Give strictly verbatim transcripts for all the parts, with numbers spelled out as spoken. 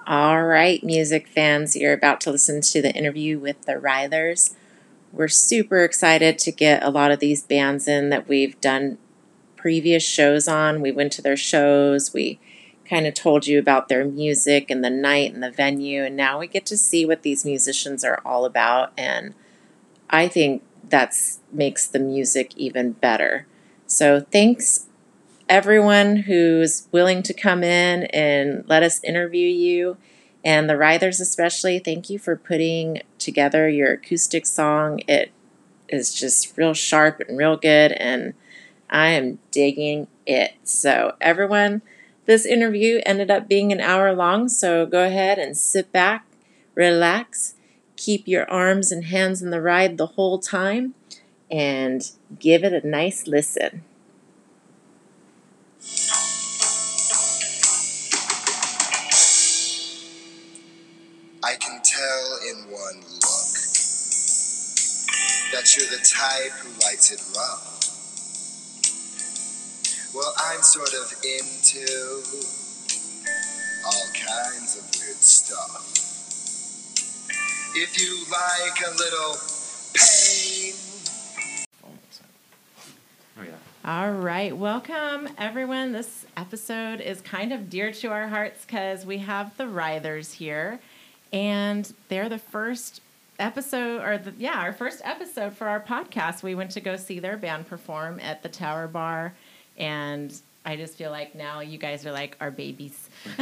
All right, music fans, you're about to listen to the interview with the Writhers. We're super excited to get a lot of these bands in that we've done previous shows on. We went to their shows, we kind of told you about their music and the night and the venue, and now we get to see what these musicians are all about, and I think that's makes the music even better. So thanks everyone who's willing to come in and let us interview you. And the Writhers especially, thank you for putting together your acoustic song. It is just real sharp and real good, and I am digging it. So everyone, this interview ended up being an hour long, so go ahead and sit back, relax, keep your arms and hands in the ride the whole time, and give it a nice listen. I can tell in one look that you're the type who likes it rough. Well, I'm sort of into all kinds of weird stuff. If you like a little pain. Oh, yeah. All right, welcome everyone. This episode is kind of dear to our hearts because we have the Writhers here, and they're the first episode, or the, yeah, our first episode for our podcast. We went to go see their band perform at the Tower Bar, and I just feel like now you guys are like our babies. So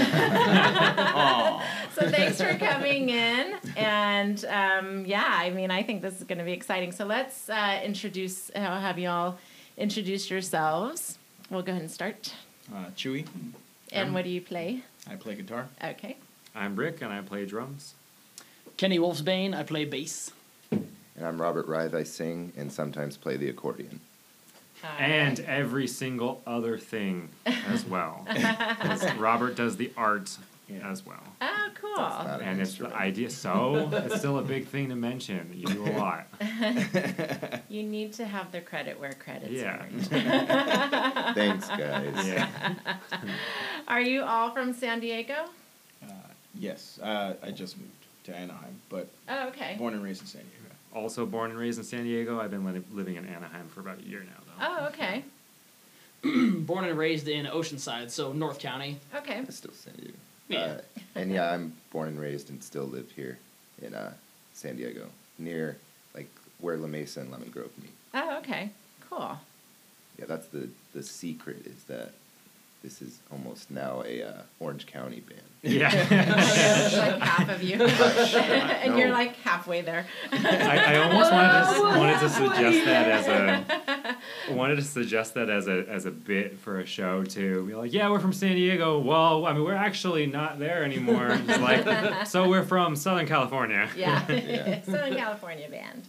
thanks for coming in, and um, yeah, I mean, I think this is going to be exciting. So let's uh, introduce, I'll have you all introduce yourselves. We'll go ahead and start. Uh, Chewy. And Um, what do you play? I play guitar. Okay. I'm Rick, and I play drums. Kenny Wolfsbane, I play bass. And I'm Robert Writhe. I sing and sometimes play the accordion. And every single other thing as well. 'Cause Robert does the art Yeah. as well. Oh, cool. Not an And it's the instrument. idea, so it's still a big thing to mention. You do a lot. You need to have the credit where credit's Yeah. earned. Thanks, guys. Yeah. Are you all from San Diego? Uh, yes, uh, I just moved to Anaheim, but Oh, okay. born and raised in San Diego. Also born and raised in San Diego. I've been li- living in Anaheim for about a year now, though. Oh, okay. Born and raised in Oceanside, so North County. Okay. I still San Diego. Yeah. Uh, and yeah, I'm born and raised and still live here in uh, San Diego, near like where La Mesa and Lemon Grove meet. Oh, okay. Cool. Yeah, that's the the secret is that this is almost now a uh, Orange County band. Yeah. There's like half of you. And No. you're like halfway there. I, I almost wanted to wanted to suggest that as a wanted to suggest that as a as a bit for a show too. Be like, yeah, we're from San Diego. Well, I mean, we're actually not there anymore. It's like, so we're from Southern California. Yeah. Yeah. Southern California band.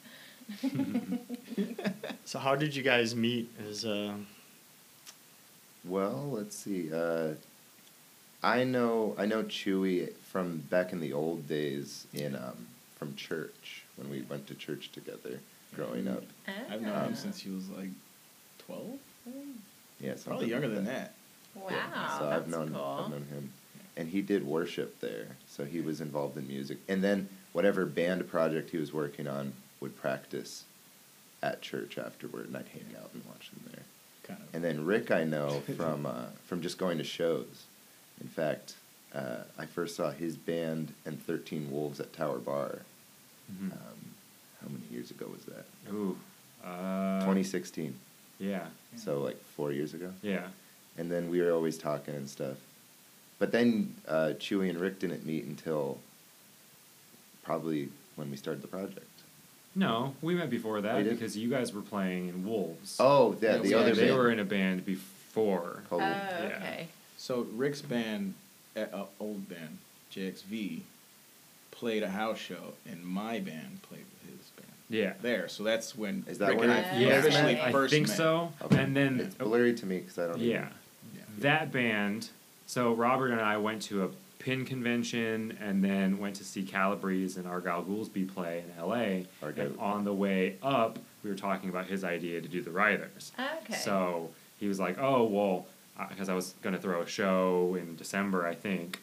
So how did you guys meet? As uh, Well, let's see. Uh, I know I know Chewy from back in the old days in um, from church when we went to church together growing up. I've known Oh. him since he was like twelve? Yeah, something Probably younger like than that. Wow, Yeah, so that's I've known cool. I've known him, and he did worship there. So he was involved in music, and then whatever band project he was working on would practice at church afterward, and I'd hang out and watch him there. Kind of. And then Rick, I know from uh, from just going to shows. In fact, uh, I first saw his band and thirteen Wolves at Tower Bar. Mhm. Um, how many years ago was that? Ooh. Uh, twenty sixteen. Yeah. So like four years ago. Yeah. And then we were always talking and stuff. But then uh, Chewy and Rick didn't meet until probably when we started the project. No, we met before We that did? because you guys were playing in Wolves. Oh, yeah, Yeah, the we- other they band. were in a band before. Oh, Called- okay. So Rick's band, uh, uh, old band, J X V, played a house show, and my band played with his band Yeah. there. So that's when Is that Rick where and you- I Yeah, officially Okay. I first think met. so. Okay. And then It's blurry to me because I don't yeah, Yeah. that band. So Robert and I went to a pin convention and then went to see Calabrese and Argyle Goolsby play in L A. Argyle. And on the way up, we were talking about his idea to do the Writhers. Okay. So he was like, "Oh well," because I was going to throw a show in December, I think,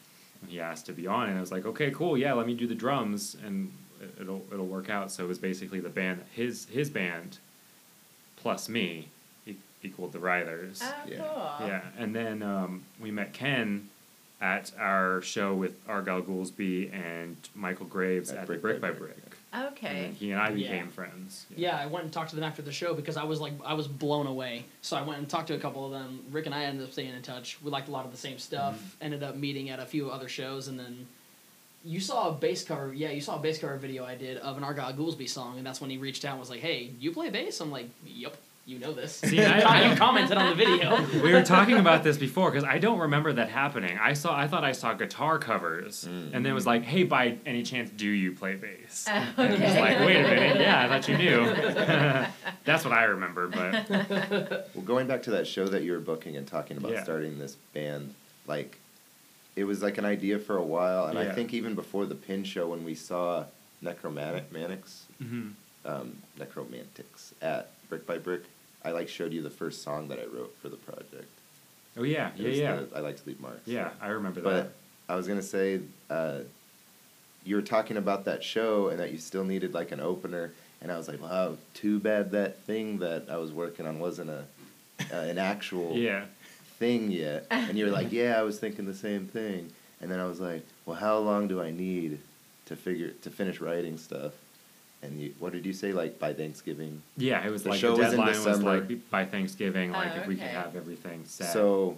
he asked to be on, and I was like, okay, cool, yeah, let me do the drums, and it- it'll it'll work out. So it was basically the band, his his band, plus me, e- equaled the Rythers. Oh, Yeah. cool. Yeah, and then um, we met Ken at our show with Argyle Goolsby and Michael Graves At at, Brick the Brick by by Brick, Brick. And Okay. then he and I Yeah. became friends. Yeah, I went and talked to them after the show because I was like, I was blown away. So I went and talked to a couple of them. Rick and I ended up staying in touch. We liked a lot of the same stuff. Mm-hmm. Ended up meeting at a few other shows, and then you saw a bass cover. Yeah, you saw a bass cover video I did of an Argyle Goolsby song, and that's when he reached out and was like, "Hey, you play bass?" I'm like, "Yep, you know this." See, I- I, I- commented on the video. We were talking about this before because I don't remember that happening. I saw, I thought I saw guitar covers, Mm. and then it was like, "Hey, by any chance, do you play bass?" Oh, And it was okay. like, "Wait a minute, yeah, I thought you knew." That's what I remember, but Well, going back to that show that you were booking and talking about Yeah. starting this band, like, it was like an idea for a while, and I Yeah. think even before the Pin show, when we saw Necromantics, mhm. um, Necromantics at Brick by Brick, I like showed you the first song that I wrote for the project. oh yeah, It yeah, was yeah, the I Like to Leave Marks. yeah. I remember that. But I was gonna say, uh, you were talking about that show and that you still needed like an opener, and I was like, wow, too bad that thing that I was working on wasn't a uh, an actual Yeah. thing yet. And you were like, yeah, I was thinking the same thing. And then I was like, well, how long do I need to figure to finish writing stuff? And you, what did you say? Like by Thanksgiving. Yeah, it was The like show the was in deadline was, December. like be- by Thanksgiving, like Oh, if we could okay. have everything set. So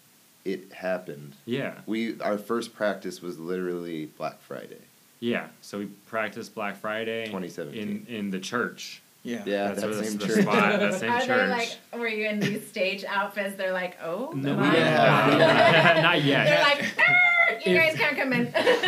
it happened. yeah, We our first practice was literally Black Friday. yeah. So we practiced Black Friday twenty seventeen. in in the church. Yeah. Yeah, That's that what- same the church. spot, that same Are church. they like, were you in these stage outfits? They're like, oh, No, my we didn't God. have- not yet. They're like, "Arr, you guys can't come in.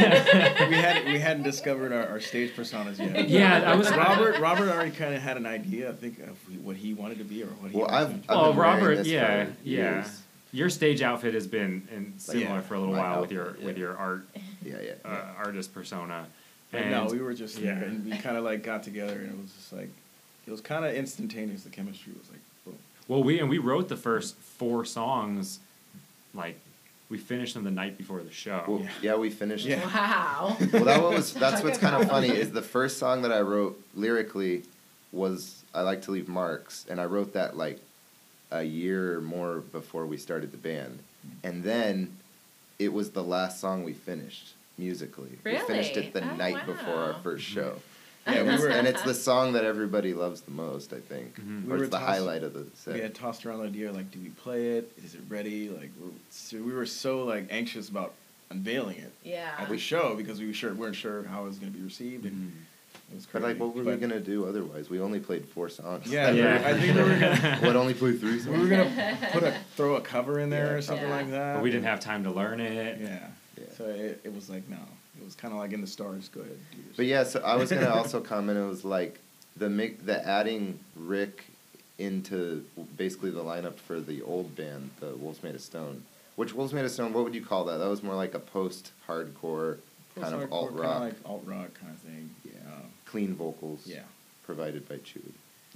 we had we hadn't discovered our, our stage personas yet. Yeah, I was Robert Robert already kind of had an idea, I think, of what he wanted to be or what he. Well, wanted I've, to I've Well, been wearing Robert, this yeah, for yeah. years. Your stage outfit has been in similar Yeah, for a little my while with your outfit, with yeah. your art Yeah, yeah. uh, artist persona. But And no, we were just yeah. there, and we kind of like got together, and it was just like, it was kind of instantaneous. The chemistry was like, boom. well, we and we wrote the first four songs, like we finished them the night before the show. Well, Yeah. yeah, we finished. Yeah. Wow. Well, that was that's Talk what's kind of about- funny is the first song that I wrote lyrically was I Like to Leave Marks, and I wrote that like a year or more before we started the band, and then it was the last song we finished musically. We finished Really? it the Oh, night before our wow. first show. Yeah, and, we it's, were- and it's the song that everybody loves the most, I think, Mhm. We or were it's the toss- highlight of the set. We had tossed around the idea like, do we play it? Is it ready? Like, we're, so we were so like anxious about unveiling it Yeah. at the show because we were sure weren't sure how it was going to be received, and Mhm. it was But crazy. like, what were we gonna do otherwise? We only played four songs. Yeah, Yeah. I think we were gonna What only played three songs? we were gonna put a throw a cover in there Yeah, or something Yeah. like that. But we didn't have time to learn it. Yeah. Yeah. So it, it was like no, it was kind of like in the stars. Go ahead. Do yours. But yeah, so I was gonna also comment. It was like the mi- the adding Rick into basically the lineup for the old band, the Wolves Made of Stone. Which Wolves Made of Stone? What would you call that? That was more like a post-hardcore kind of Post-hardcore, alt kinda rock, like alt rock kind of thing. Yeah. Um, clean vocals, yeah. provided by Chewy.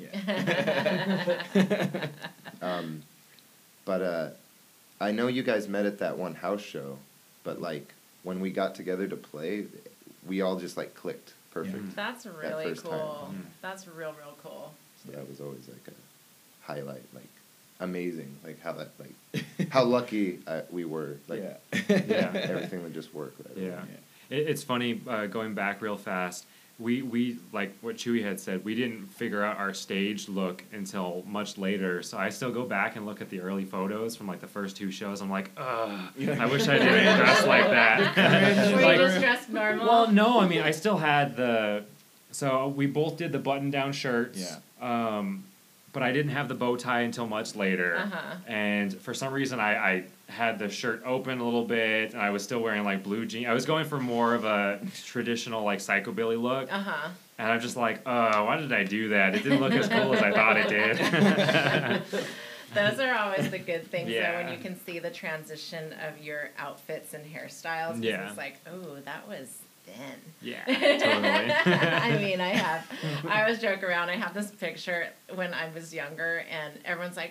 Yeah. Um, but uh, I know you guys met at that one house show, but like when we got together to play, we all just like clicked perfect. That's really first time. cool. Mhm. That's real, real cool. So that was always like a highlight, like amazing, like how that, like how lucky uh, we were, like yeah. Yeah. everything would just work. Right away. Yeah. It, it's funny, uh, going back real fast, we, we, like what Chewy had said, we didn't figure out our stage look until much later, so I still go back and look at the early photos from like the first two shows, I'm like, ugh, I wish I didn't dress like that. Were you Like, just dressed normal? well, no, I mean, I still had the, so we both did the button-down shirts. Yeah. Um, but I didn't have the bow tie until much later. Uh-huh. And for some reason, I, I had the shirt open a little bit, and I was still wearing like blue jeans. I was going for more of a traditional like psychobilly look. Uh-huh. And I'm just like, oh, why did I do that? It didn't look as cool as I thought it did. Those are always the good things, though, Yeah. when you can see the transition of your outfits and hairstyles. 'Cause Yeah. It's like, oh, that was then. Yeah, totally. I mean, I have. I always joke around. I have this picture when I was younger, and everyone's like,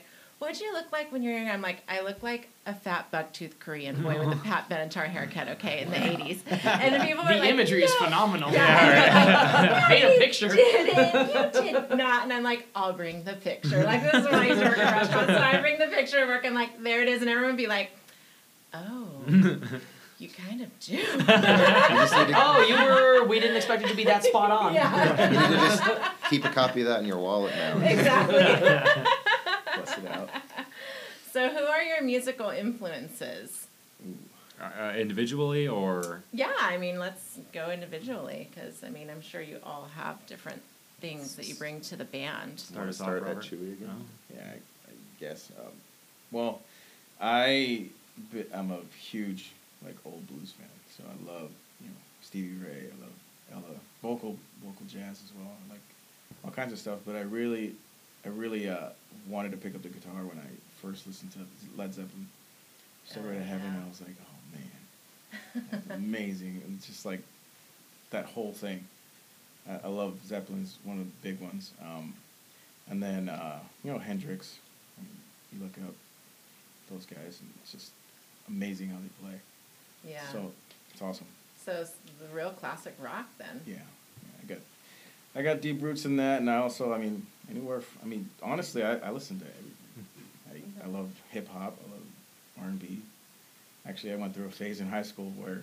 what'd you look like when you were young? I'm like, I look like a fat buck-toothed Korean boy with a Pat Benatar haircut, okay, in the eighties. And the people were The like, imagery no. is phenomenal. Yeah. Paint a You picture. didn't. You did not. And I'm like, I'll bring the picture. Like, this is when I used to work at restaurants. So I bring the picture of work and like, there it is. And everyone would be like, oh, you kind of do. You just need to, Oh, you were. We didn't expect it to be that spot on. Yeah. you need to just keep a copy of that in your wallet now. Exactly. Bust it out. So who are your musical influences? Uh, individually or Yeah, I mean, let's go individually because, I mean, I'm sure you all have different things that you bring to the band. start us off, Start at Robert? Chewy again. Oh. Yeah, I, I guess. Um, well, I bi- I'm a huge like old blues fan, so I love you know Stevie Ray. I love Ella, vocal vocal jazz as well. I like all kinds of stuff. But I really, I really uh, wanted to pick up the guitar when I first listened to Led Zeppelin. Stairway Oh, to Heaven. yeah. I was like, oh man, that's amazing, and just like that whole thing. I, I love Zeppelin's one of the big ones. Um, and then uh, you know Hendrix. I mean, you look up those guys, and it's just amazing how they play. Yeah. So it's awesome. So it's the real classic rock then. Yeah, yeah. I got, I got deep roots in that, and I also, I mean, anywhere. F- I mean, honestly, I, I listen to everything. I, I love hip hop. I love R and B. Actually, I went through a phase in high school where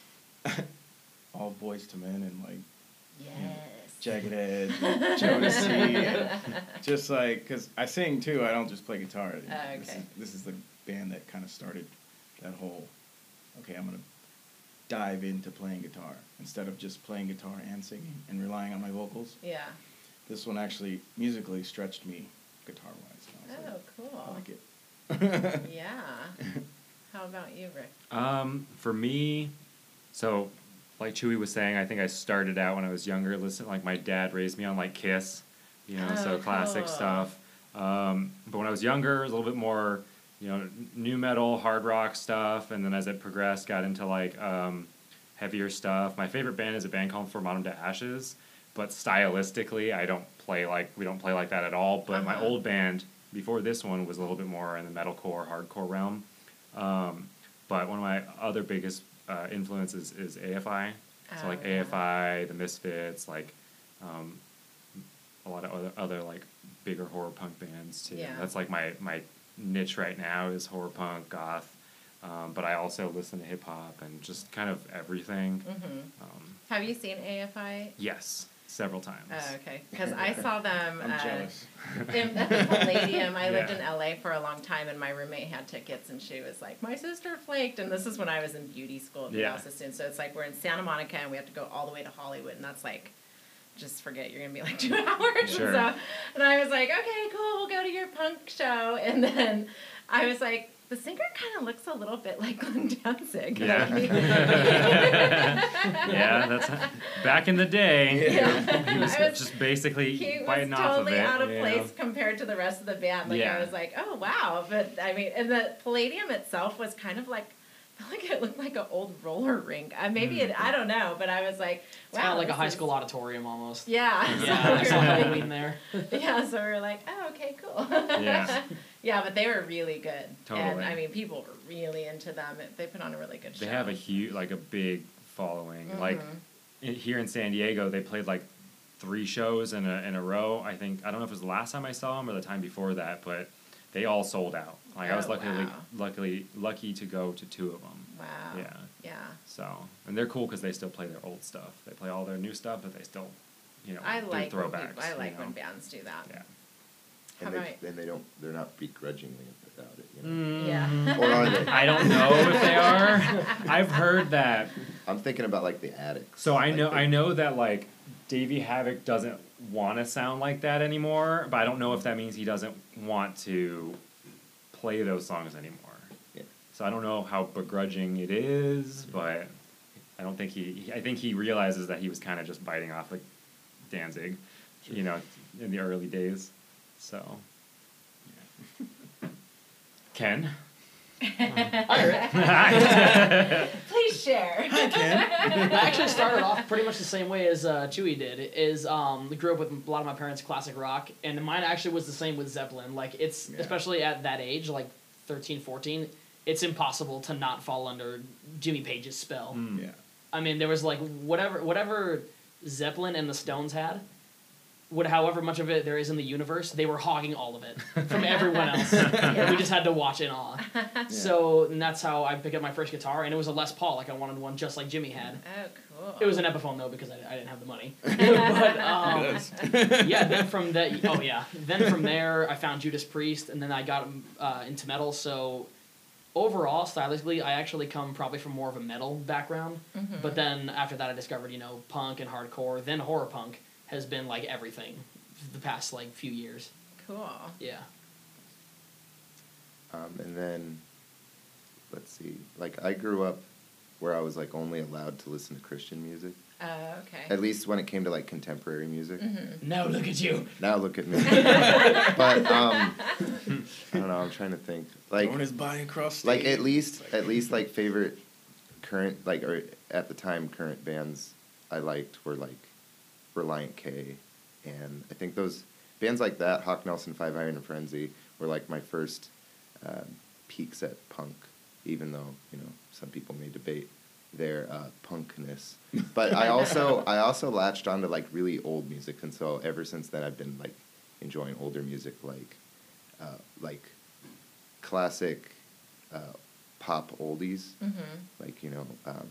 all Boys to Men and like Yes. Jagged Edge, and Jodeci, and just like, because I sing too, I don't just play guitar. Oh, This okay. is, this is the band that kind of started that whole, okay, I'm going to dive into playing guitar instead of just playing guitar and singing and relying on my vocals. Yeah. This one actually musically stretched me guitar-wise. And I was Oh, like, cool. I like it. Yeah. How about you, Rick? Um, for me, so like Chewy was saying, I think I started out when I was younger. Listen, like my dad raised me on like Kiss, you know, so Oh, classic cool. stuff. Um, but when I was younger, it was a little bit more, you know, new metal, hard rock stuff. And then as it progressed, got into like um, heavier stuff. My favorite band is a band called From Autumn to Ashes, but stylistically, I don't play like we don't play like that at all. But my Uh-huh. old band before this one was a little bit more in the metalcore, hardcore realm. Um, but one of my other biggest uh, influences is A F I. So Oh, like yeah. A F I, The Misfits, like um, a lot of other, other like bigger horror punk bands too. Yeah. That's like my, my niche right now is horror punk, goth. Um, but I also listen to hip hop and just kind of everything. Mm-hmm. Um, Have you seen A F I? yes, several times. Oh, okay. Because I saw them I'm uh, jealous. in, at the Palladium. I lived Yeah. in L A for a long time, and my roommate had tickets, and she was like, "My sister flaked." And this is when I was in beauty school at the Yeah. Dallas Assistant. So it's like we're in Santa Monica, and we have to go all the way to Hollywood, and that's like, just forget you're gonna be like two hours. Sure. So, and I was like, "Okay, cool, we'll go to your punk show." And then I was like, the singer kind of looks a little bit like Glenn Danzig. Yeah. Like, yeah, that's back in the day. Yeah. He was I was- just basically He was biting off of totally it. out of you place know? compared to the rest of the band. Like Yeah. I was like, oh wow, but I mean, and the Palladium itself was kind of like, I felt like it looked like an old roller rink. Uh, maybe it, I don't know, but I was like, It's wow, kind of like a this high is- school auditorium almost. Yeah. Yeah, so I we saw were that like- meme there. yeah, so we were like, oh, okay, cool. Yeah. Yeah, but they were really good. And Totally. I mean, people were really into them. It- They put on a really good show. They have a huge, like a big following. Like Mhm. in, here in San Diego, they played like three shows in a in a row. I think I don't know if it was the last time I saw them or the time before that, but they all sold out. Like I was Oh, luckily wow. luckily lucky to go to two of them. Wow. Yeah. Yeah. So and they're cool because they still play their old stuff. They play all their new stuff, but they still, you know, I do like when throwbacks. people, I like you when know? bands do that. Yeah. How And about- they, and they don't, they're not begrudgingly about it, you know? Yeah. Or are they? Mm. I don't know if they are. I've heard that. I'm thinking about like the Addicts. So I Like know they- I know that like Davey Havoc doesn't want to sound like that anymore, but I don't know if that means he doesn't want to play those songs anymore. Yeah. So I don't know how begrudging it is, but I don't think he, he I think he realizes that he was kind of just biting off like Danzig, you know, in the early days. So Ken. I heard it. Please share. I can. I actually started off pretty much the same way as uh, Chewy did. Is um, grew up with a lot of my parents' classic rock, and mine actually was the same with Zeppelin. Like it's Yeah. especially at that age, like thirteen, fourteen, it's impossible to not fall under Jimmy Page's spell. Mm. Yeah. I mean, there was like whatever whatever Zeppelin and the Stones had, what however much of it there is in the universe, they were hogging all of it from everyone else. Yeah. We just had to watch in awe. So and that's how I picked up my first guitar, and it was a Les Paul. Like I wanted one just like Jimmy had. Oh, cool. It was an Epiphone though because I, I didn't have the money. but um, yeah, then from that, oh yeah, then from there I found Judas Priest, and then I got uh, into metal. So overall, stylistically, I actually come probably from more of a metal background. Mhm. But then after that, I discovered you know punk and hardcore. Then horror punk has been like everything the past like few years. Cool. Yeah. Um, and then, let's see. Like I grew up where I was like only allowed to listen to Christian music. Oh, okay. At least when it came to like contemporary music. Mm-hmm. Now look at you. Now look at me. But um, I don't know. I'm trying to think. Like, Throwing his body across stage. like at least at least like favorite current like or at the time current bands I liked were like Reliant K, and I think those bands like that, Hawk Nelson, Five Iron, and Frenzy, were like my first um, peeks at punk. Even though you know some people may debate their uh, punkness, but I also I also latched onto like really old music, and so ever since then I've been like enjoying older music like uh, like classic uh, pop oldies, Mm-hmm. like you know um,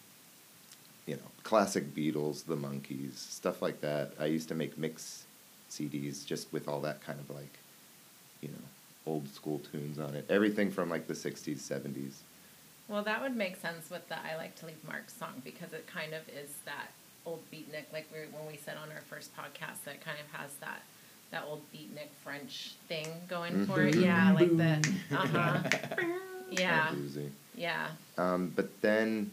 you know classic Beatles, the Monkees, stuff like that. I used to make mix C Ds just with all that kind of like you know old school tunes on it. Everything from like the sixties, seventies. Well, that would make sense with the I Like to Leave Marks song because it kind of is that old beatnik, like we, when we said on our first podcast, that kind of has that that old beatnik French thing going for it. Mhm. Yeah, like the, uh-huh. Yeah, Kinda bluesy. yeah. Um, but then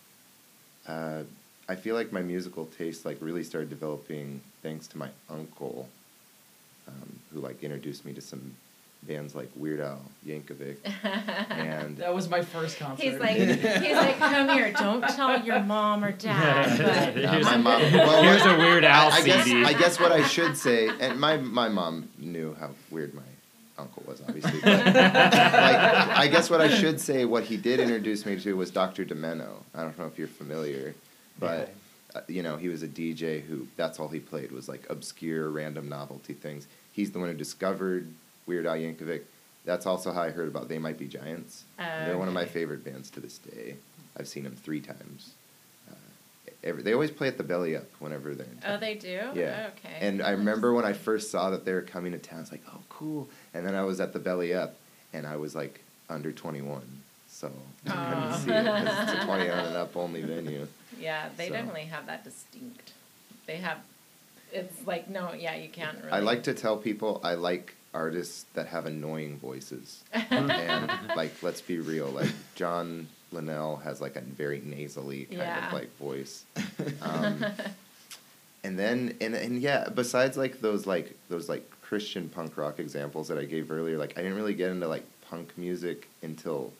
uh, I feel like my musical taste like really started developing thanks to my uncle, um, who like introduced me to some bands like Weird Al Yankovic, and That was my first concert. He's like, he's like, come here, don't tell your mom or dad. But uh, Here's my a- mom. Well, Here's what- a Weird Al I, I guess C D. I guess what I should say, and my my mom knew how weird my uncle was, obviously. But, like, I guess what I should say, what he did introduce me to was Doctor Demeno. I don't know if you're familiar, but uh, you know, he was a D J who that's all he played was like obscure, random novelty things. He's the one who discovered Weird Al Yankovic. That's also how I heard about They Might Be Giants. Oh, They're one of my okay. favorite bands to this day. I've seen them three times. Uh, every, they always play at the Belly Up whenever they're in town. Oh, they do? Yeah. Oh, okay. And I remember when I first saw that they were coming to town, I was like, oh, cool. And then I was at the Belly Up, and I was like under twenty-one. So I Aw. couldn't see it 'cause it's a twenty-one and up only venue. Yeah, they So. definitely have that distinct. They have, it's like, no, yeah, you can't really. I like to tell people I like artists that have annoying voices. And, like, let's be real. Like, John Linnell has, like, a very nasally kind Yeah. of, like, voice. Um, and then, and, and yeah, besides, like, those, like, those, like, Christian punk rock examples that I gave earlier, like, I didn't really get into, like, punk music until,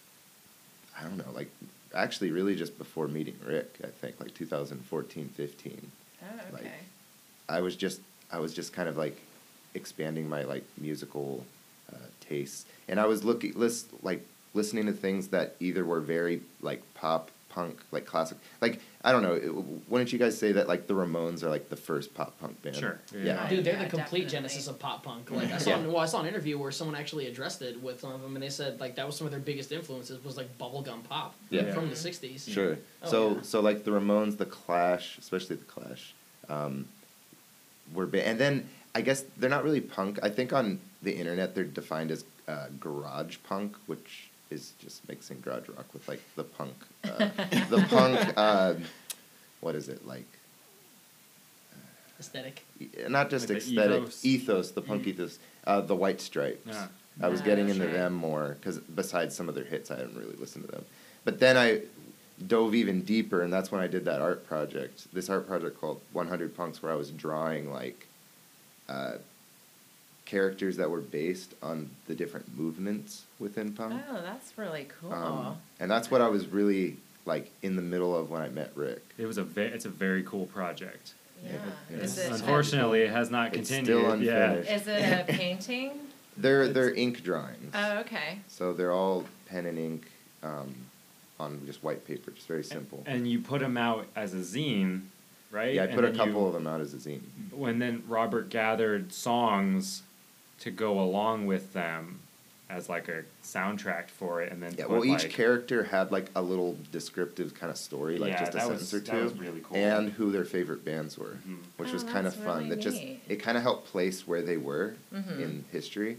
I don't know, like, actually really just before meeting Rick, I think, like, two thousand fourteen, fifteen. Oh, okay. like, I was just I was just kind of like expanding my like musical uh, tastes, and I was looking list like listening to things that either were very like pop punk like classic like I don't know it, wouldn't you guys say that like the Ramones are like the first pop punk band? Sure, yeah. Yeah. Dude, they're Yeah, the complete definitely. genesis of pop punk. Like I saw, Yeah. well, I saw an interview where someone actually addressed it with some of them, and they said like that was some of their biggest influences was like bubblegum pop Yeah. from the sixties. Sure. Oh, so yeah. so like the Ramones, the Clash, especially the Clash, um, were ba- and then I guess they're not really punk. I think on the internet they're defined as uh, garage punk, which is just mixing garage rock with like the punk, uh, the punk. Uh, what is it like? Aesthetic. E- Not just Like the aesthetic ethos. ethos, the punk ethos, uh, the White Stripes. Yeah. I was Ah, getting into sure. them more because besides some of their hits, I didn't really listen to them. But then I dove even deeper, and that's when I did that art project. This art project called one hundred Punks, where I was drawing like uh, characters that were based on the different movements within punk. Oh, that's really cool. Um, and that's what I was really, like in the middle of when I met Rick. It was a ve- it's a very cool project. Yeah. Yeah. Is it, Unfortunately, it has not It's continued. still yeah. unfinished. is it a painting? They're they're ink drawings. Oh, okay. So they're all pen and ink um, on just white paper, just very simple. And you put them out as a zine, right? Yeah, I And put a then couple you- of them out as a zine. When then Robert gathered songs to go along with them as like a soundtrack for it, and then Yeah, put, well, each like, character had like a little descriptive kind of story, like Yeah, just a that was- sentence or that was two, really cool. and who their favorite bands were, Mhm. which Oh, was kind of that's fun. really That just neat. it kind of helped place where they were Mhm. in history,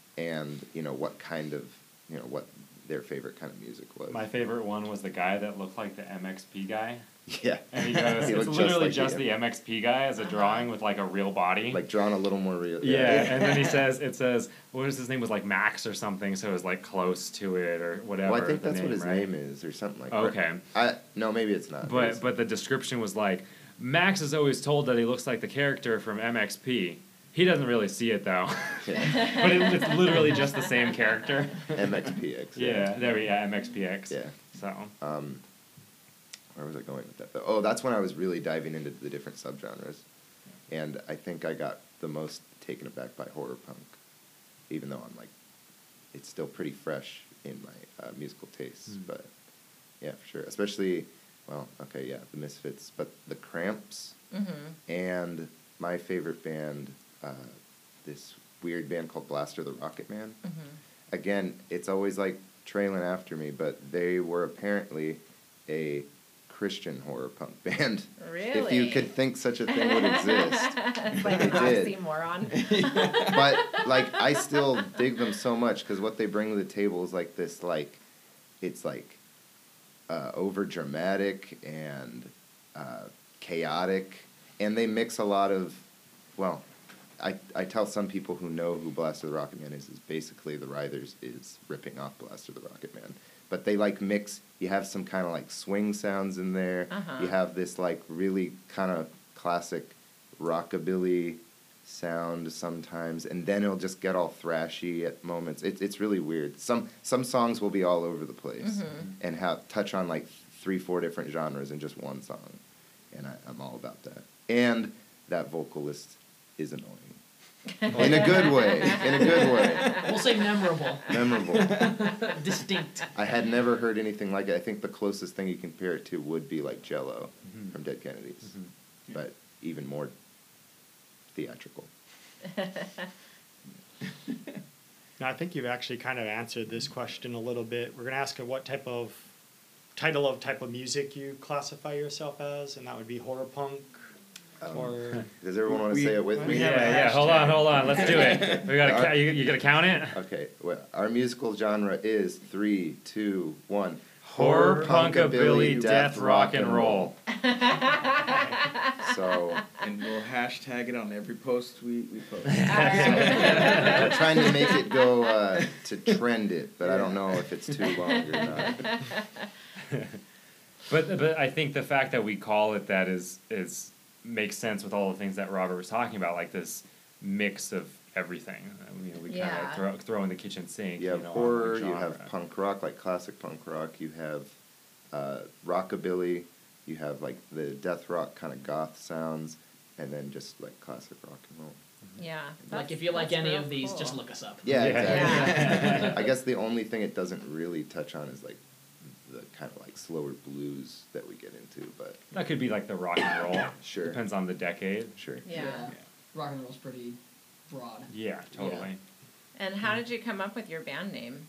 and you know what kind of you know what their favorite kind of music was. My favorite one was the guy that looked like the M X P guy. Yeah, And he goes, He it's looked just literally like just the the M X P guy as a drawing with like a real body. like drawn a little more real. yeah, and then he says, it says, what was his name? Was like Max or something, so it was like close to it or whatever. Well, I think the that's what name, his right? name is, or something like that. Okay. I no, maybe it's not. But It's- but the description was like, Max is always told that he looks like the character from M X P. He doesn't really see it though. yeah. But it, it's literally just the same character. M X P X. Yeah, there we yeah, M X P X. Yeah. So Um, where was I going with that? Though? Oh, that's when I was really diving into the different subgenres, and I think I got the most taken aback by horror punk, even though I'm like, it's still pretty fresh in my uh, musical tastes. Mm. But yeah, for sure. Especially, well, okay, yeah, the Misfits, but the Cramps, Mm-hmm. and my favorite band, uh, this weird band called Blaster the Rocket Man. Mm-hmm. Again, it's always like trailing after me, but they were apparently a Christian horror punk band. Really? If you could think such a thing would exist. It's like They an did. oxymoron. But like I still dig them so much because what they bring to the table is like this like it's like uh, over dramatic and uh, chaotic, and they mix a lot of well I, I tell some people who know who Blaster the Rocket Man is is basically the Writhers is ripping off Blaster the Rocket Man, but they like mix. You have some kind of like swing sounds in there. Uh-huh. You have this like really kind of classic rockabilly sound sometimes, and then it'll just get all thrashy at moments. It's it's really weird. Some some songs will be all over the place Mhm. and have touch on like three four different genres in just one song, and I, I'm all about that. And that vocalist is annoying in a good way. In a good way, We'll say memorable, memorable. distinct. I had never heard anything like it. I think the closest thing you can compare it to would be like Jello Mhm. from Dead Kennedys, Mhm. but even more theatrical. Now, I think you've actually kind of answered this question a little bit. We're going to ask you what type of title of type of music you classify yourself as, and that would be horror punk, Um, or Does everyone want to We- say it with we me? yeah, have a yeah. Hold on, hashtag. hold on. Let's do it. We gotta. Our- Ca- you, you gonna count it? Okay, well, our musical genre is three, two, one. Horror, punkabilly, death, rock, and roll. So And we'll hashtag it on every post we, we post. we're trying to make it go uh, to trend it, but I don't know if it's too long or not. But but I think the fact that we call it that is is makes sense with all the things that Robert was talking about, like this mix of everything. You know, we kind Yeah. of throw throw in the kitchen sink. You have know, on horror, one you have genre. punk rock, like classic punk rock. You have uh, rockabilly. You have like the death rock kind of goth sounds, and then just like classic rock and roll. Yeah. Like that's- if you like that's any real of these, cool. just look us up. Yeah, Yeah. exactly. Yeah. I guess the only thing it doesn't really touch on is like the kind of like slower blues that we get into, but That could be like the rock and roll. Sure. Depends on the decade. sure. Yeah. Rock and roll's pretty broad. Yeah, totally. And how did you come up with your band name?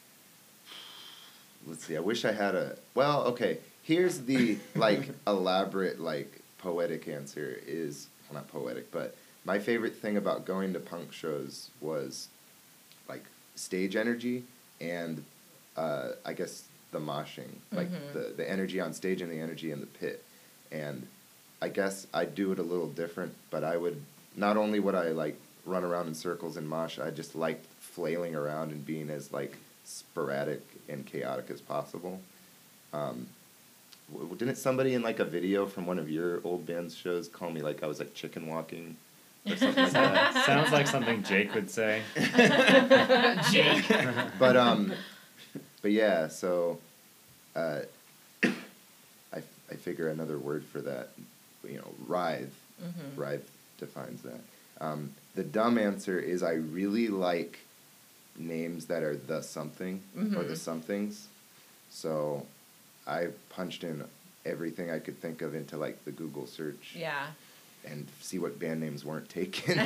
Let's see. I wish I had a. Well, okay. Here's the like elaborate, like poetic answer. Is well, not poetic, but my favorite thing about going to punk shows was like stage energy and uh, I guess the moshing, like Mhm. the the energy on stage and the energy in the pit. And I guess I do it a little different, but I would not only would I like run around in circles and mosh, I just liked flailing around and being as like sporadic and chaotic as possible. Um, w- didn't somebody in like a video from one of your old band's shows call me like I was like chicken walking or something like that? Sounds like something Jake would say. Jake. But um, but yeah, so uh, figure another word for that. You know, writhe. Mm-hmm. Writhe defines that. Um, the dumb answer is I really like names that are the something Mm-hmm. or the somethings. So I punched in everything I could think of into like the Google search Yeah. and see what band names weren't taken.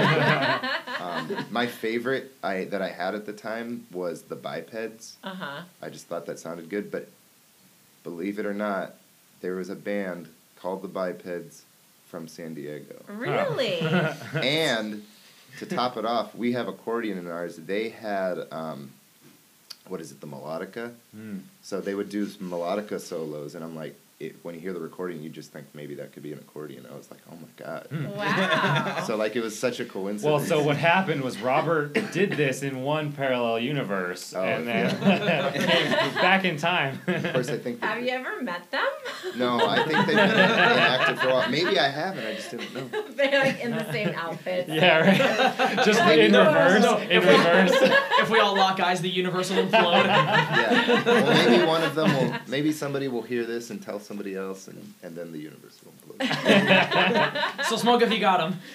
um, my favorite I that I had at the time was the Bipeds. Uh huh. I just thought that sounded good, but believe it or not, there was a band called the Bipeds from San Diego. Really? And to top it off, we have accordion in ours. They had, um, what is it, the melodica? Mm. So they would do some melodica solos, and I'm like, it, when you hear the recording, you just think maybe that could be an accordion. I was like, oh my god. Wow. So like it was such a coincidence. Well, so what happened was Robert did this in one parallel universe, Oh, and then came back in time. Of course, I think. Have you ever met them? No, I think they've been active for a while. Maybe I haven't. I just didn't know. They're like in the same outfits. Yeah, right. Just Like, in no, reverse. no, in if we- reverse. If we all lock eyes, the universe will implode. Yeah. Well, maybe one of them will. Maybe somebody will hear this and tell somebody else, and, and then the universe will implode. So smoke if you got them.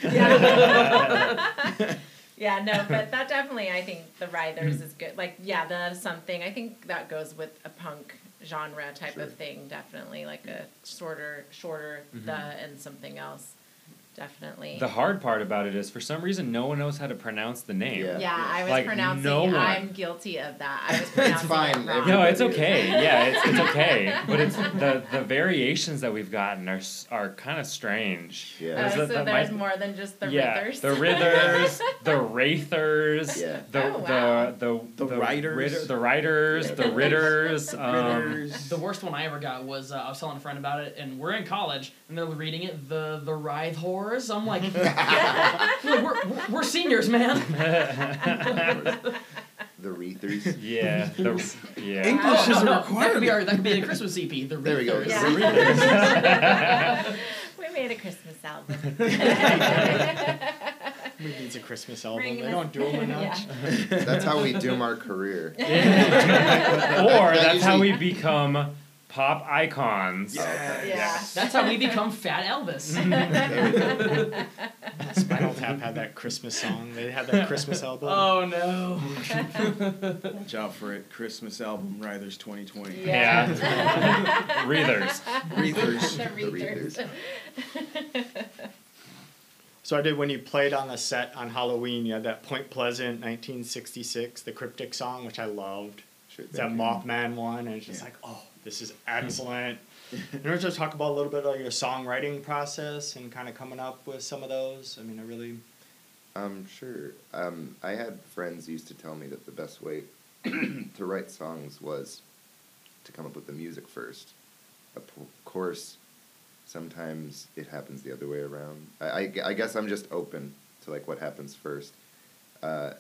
Yeah. Yeah, no, but that definitely, I think the Writhers is good. Like, yeah, the something, I think that goes with a punk genre type Sure. of thing, definitely. Like a shorter, shorter the and something else. Definitely. The hard part about it is, for some reason, no one knows how to pronounce the name. Yeah. Yeah, I was Like, pronouncing. no one. I'm guilty of that. I was pronouncing fine. it wrong. No, it's okay. Yeah, it's, it's okay. But it's the the variations that we've gotten are s- are kind of strange. Yeah. Oh, There's so the- the- there's my- more than just the yeah, Rithers. the Rithers, the Wraithers, Yeah. the, Oh, wow. the the The Riders. Ritter- the Riders, Yeah. the Ritters. Um, Ritters. The worst one I ever got was uh, I was telling a friend about it, and we're in college, and they're reading it, the the Writhe Whores. I'm like, we're, we're, we're seniors, man. The Reethers. yeah, the, yeah. English is a That could requirement. be our that could be a Christmas E P. The There we go. Wraithers. Yeah. We made a Christmas album. Maybe it's a Christmas album. Bring They this- don't do them enough. Yeah. That's how we doom our career. Or That that's how we usually- become pop icons. Okay. Yeah. That's how we become Fat Elvis. Spinal Tap had that Christmas song. They had that Christmas album. Oh no. Watch out for it. Christmas album, Writhers twenty twenty. Yeah. Reethers. Reethers. The The Reethers. So I did when you played on the set on Halloween. You had that Point Pleasant nineteen sixty-six, the Cryptic song, which I loved. Sure It's that thing. Mothman one, and it's just Yeah. like, oh, this is excellent. And we're just talk about a little bit of your songwriting process and kind of coming up with some of those. I mean, I really. Um, sure. Um, I had friends used to tell me that the best way to write songs was to come up with the music first. Of p- course, sometimes it happens the other way around. I, I, I guess I'm just open to like what happens first. Uh,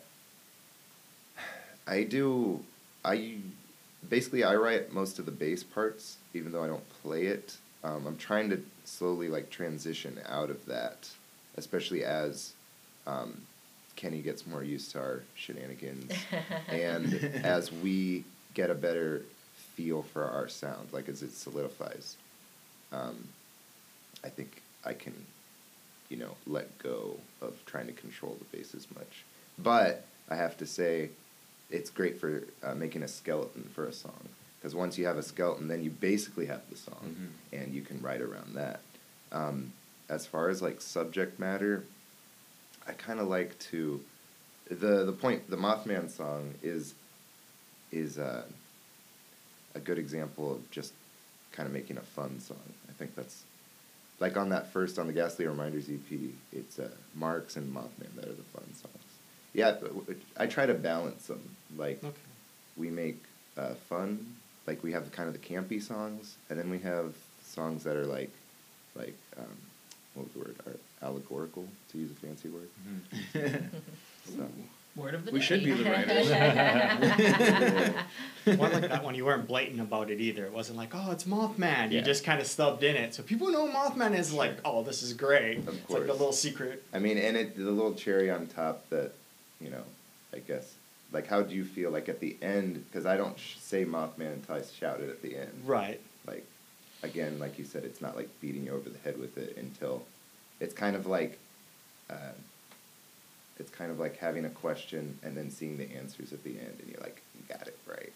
I do. I basically I write most of the bass parts, even though I don't play it. Um, I'm trying to slowly like transition out of that, especially as um, Kenny gets more used to our shenanigans, and as we get a better feel for our sound, like as it solidifies. Um, I think I can, you know, let go of trying to control the bass as much. But I have to say, it's great for uh, making a skeleton for a song. Because once you have a skeleton, then you basically have the song, Mhm. and you can write around that. Um, as far as like subject matter, I kind of like to, the the point, the Mothman song is is uh, a good example of just kind of making a fun song. I think that's like on that first on the Ghastly Reminders E P. It's uh, Marks and Mothman that are the fun songs. Yeah, but w- I try to balance them. Like Okay. we make uh, fun, like we have kind of the campy songs, and then we have songs that are like, like um, what was the word? Are allegorical, to use a fancy word. So, Word of the We day. should be the writers. One like that one, you weren't blatant about it either. It wasn't like, oh, it's Mothman. You Yeah. just kind of stubbed in it. So people know Mothman is like, oh, this is great. Of It's like a course. little secret. I mean, and it the little cherry on top that, you know, I guess, like how do you feel like at the end? Because I don't sh- say Mothman until I shout it at the end. Right. Like, again, like you said, it's not like beating you over the head with it until it's kind of like uh, it's kind of like having a question and then seeing the answers at the end, and you're like, you got it right.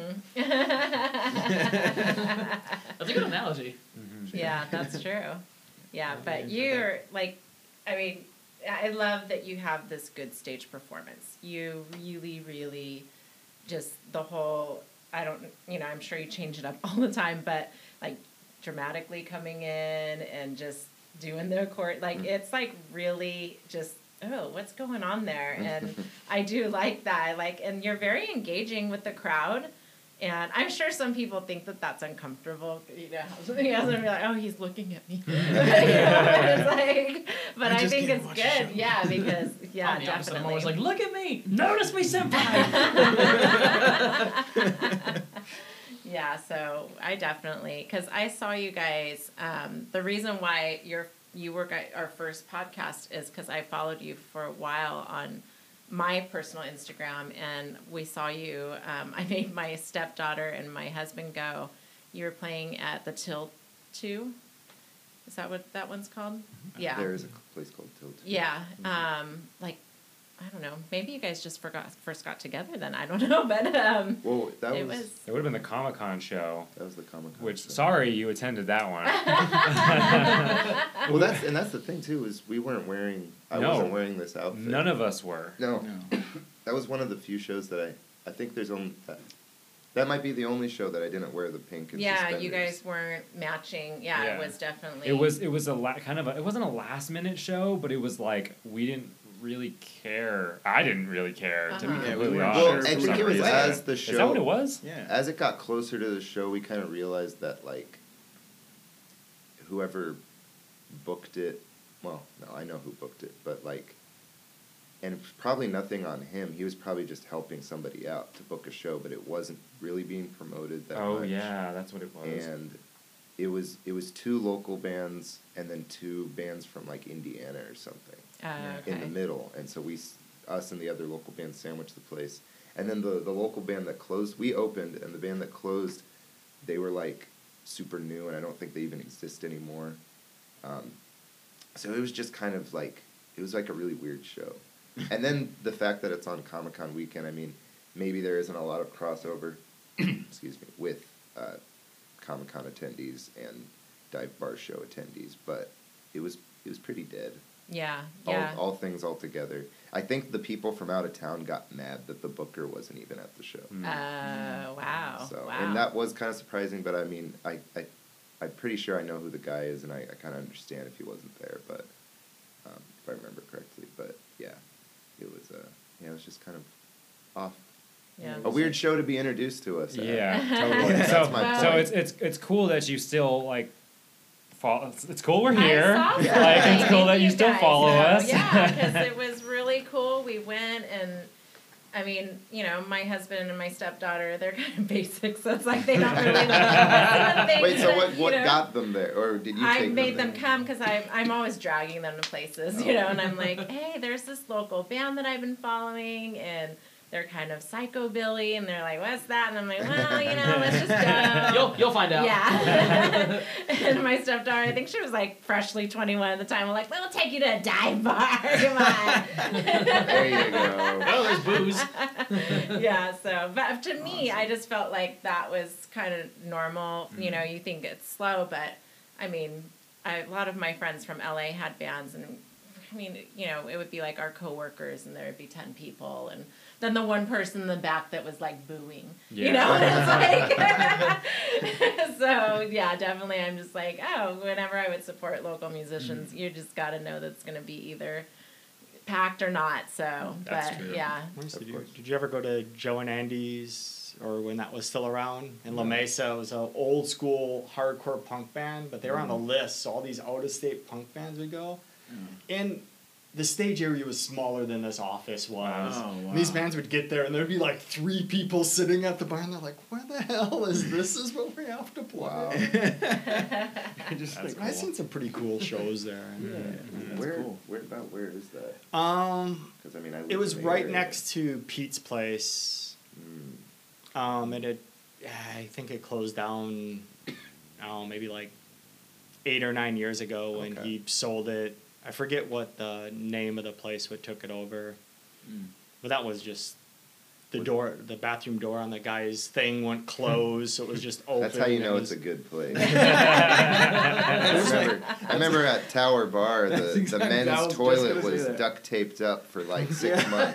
Mm-hmm. That's a good analogy. Mm-hmm. Yeah, that's true. Yeah, I'll be but in for you're like, I mean, I love that you have this good stage performance. You really, really just the whole, I don't, you know, I'm sure you change it up all the time, but like dramatically coming in and just doing the court, like it's like really just, oh, what's going on there? And I do like that. I like, and you're very engaging with the crowd. And I'm sure some people think that that's uncomfortable, you know. You know, they'll be like, "Oh, he's looking at me." You know, it's like, but I I just think can't it's watch the good, show. yeah, because yeah, I'm the opposite. I'm definitely. always like, look at me, notice me, senpai. Yeah, so I definitely, because I saw you guys. Um, the reason why you're you were gu- our first podcast is because I followed you for a while on my personal Instagram, and we saw you. Um, I made my stepdaughter and my husband go. You were playing at the Till Two. Is that what that one's called? Yeah. There is a place called Tilt. Yeah. Um, like, I don't know. Maybe you guys just forgot first got together then. I don't know, but um, Well, that it was, was. It would have been the Comic Con show, that was the Comic Con. which show. sorry you attended that one. Well, that's and that's the thing too is we weren't wearing. I No. wasn't wearing this outfit. None of us were. No, No. that was one of the few shows that I. I think there's only that. That might be the only show that I didn't wear the pink. And Yeah, suspenders. you guys weren't matching. Yeah, Yeah. it was definitely. It was it was a la- kind of a, it wasn't a last minute show, but it was like we didn't really care. I didn't really care to be Uh-huh. Yeah, we completely weren't honest. Well, sure I for think some it was reason. as the show. Is that what it was? Yeah. As it got closer to the show, we kind of realized that like whoever booked it, well, no, I know who booked it, but like, and it was probably nothing on him. He was probably just helping somebody out to book a show, but it wasn't really being promoted that Oh much. yeah, that's what it was. And it was it was two local bands and then two bands from like Indiana or something. Uh, okay. In the middle, and so we, s- us and the other local band sandwiched the place, and then the the local band that closed, we opened, and the band that closed, they were like super new, and I don't think they even exist anymore. Um, so it was just kind of like it was like a really weird show, and then the fact that it's on Comic Con weekend, I mean, maybe there isn't a lot of crossover, excuse me, with uh, Comic Con attendees and Dive Bar show attendees, but it was it was pretty dead. Yeah, All, yeah. all things all together. I think the people from out of town got mad that the booker wasn't even at the show. Mm. Uh, wow. So, wow. and that was kind of surprising, but I mean, I, I, I'm pretty sure I know who the guy is, and I, I kind of understand if he wasn't there, but um, if I remember correctly. But yeah, it was, uh, yeah, it was just kind of off. Yeah. A weird show to be introduced to us. at. Yeah, totally. That's so my so point. it's it's it's cool that you still like follow. It's, it's cool we're I here. saw Like that. it's cool Thank that you still guys, follow though. us. Yeah, because it was really cool. We went and. I mean, you know, my husband and my stepdaughter, they're kind of basic, so it's like they don't really listen to things Wait, so that, what, you what know, got them there? Or did you I take made them them there? come because I'm, I'm always dragging them to places, you know, and I'm like, hey, there's this local band that I've been following, and they're kind of psychobilly, and they're like, what's that? And I'm like, well, you know, let's just go. You'll you'll find out. Yeah. And my stepdaughter, I think she was like freshly twenty-one at the time. I'm like, we'll take you to a dive bar. Come on. There you go. Oh, there's booze. Yeah, so, but to me, I just felt like that was kind of normal. You know, you think it's slow, but I mean, I, a lot of my friends from L A had bands, and I mean, you know, it would be like our coworkers, and there would be ten people, and then the one person in the back that was like booing, you Yeah. know, and it's like, so yeah, definitely. I'm just like, oh, whenever I would support local musicians, you just got to know that it's going to be either packed or not. So, That's but true. yeah, Nice. Of Did you, course. did you ever go to Joe and Andy's, or when that was still around in La Mesa? It was an old school hardcore punk band, but they were on the list, so all these out of state punk bands would go. And the stage area was smaller than this office was. Oh, And these wow. bands would get there, and there'd be like three people sitting at the bar, and they're like, "Where the hell is this? Is what we have to play." Wow. Just That's like, I've cool. seen some pretty cool shows there. That's where, cool. where about where is that? Um, Because I mean, I live it was in the right area. next to Pete's place. Mm. Um, and it, I think it closed down I don't know, maybe like eight or nine years ago when Okay. he sold it. I forget what the name of the place what took it over, Mm. but that was just the door, the bathroom door on the guy's thing went closed, so it was just open. That's how you and know it it's a was- good place. I remember, I remember at Tower Bar, the, That's the exactly- I men's was just toilet gonna say was that. duct taped up for like six months.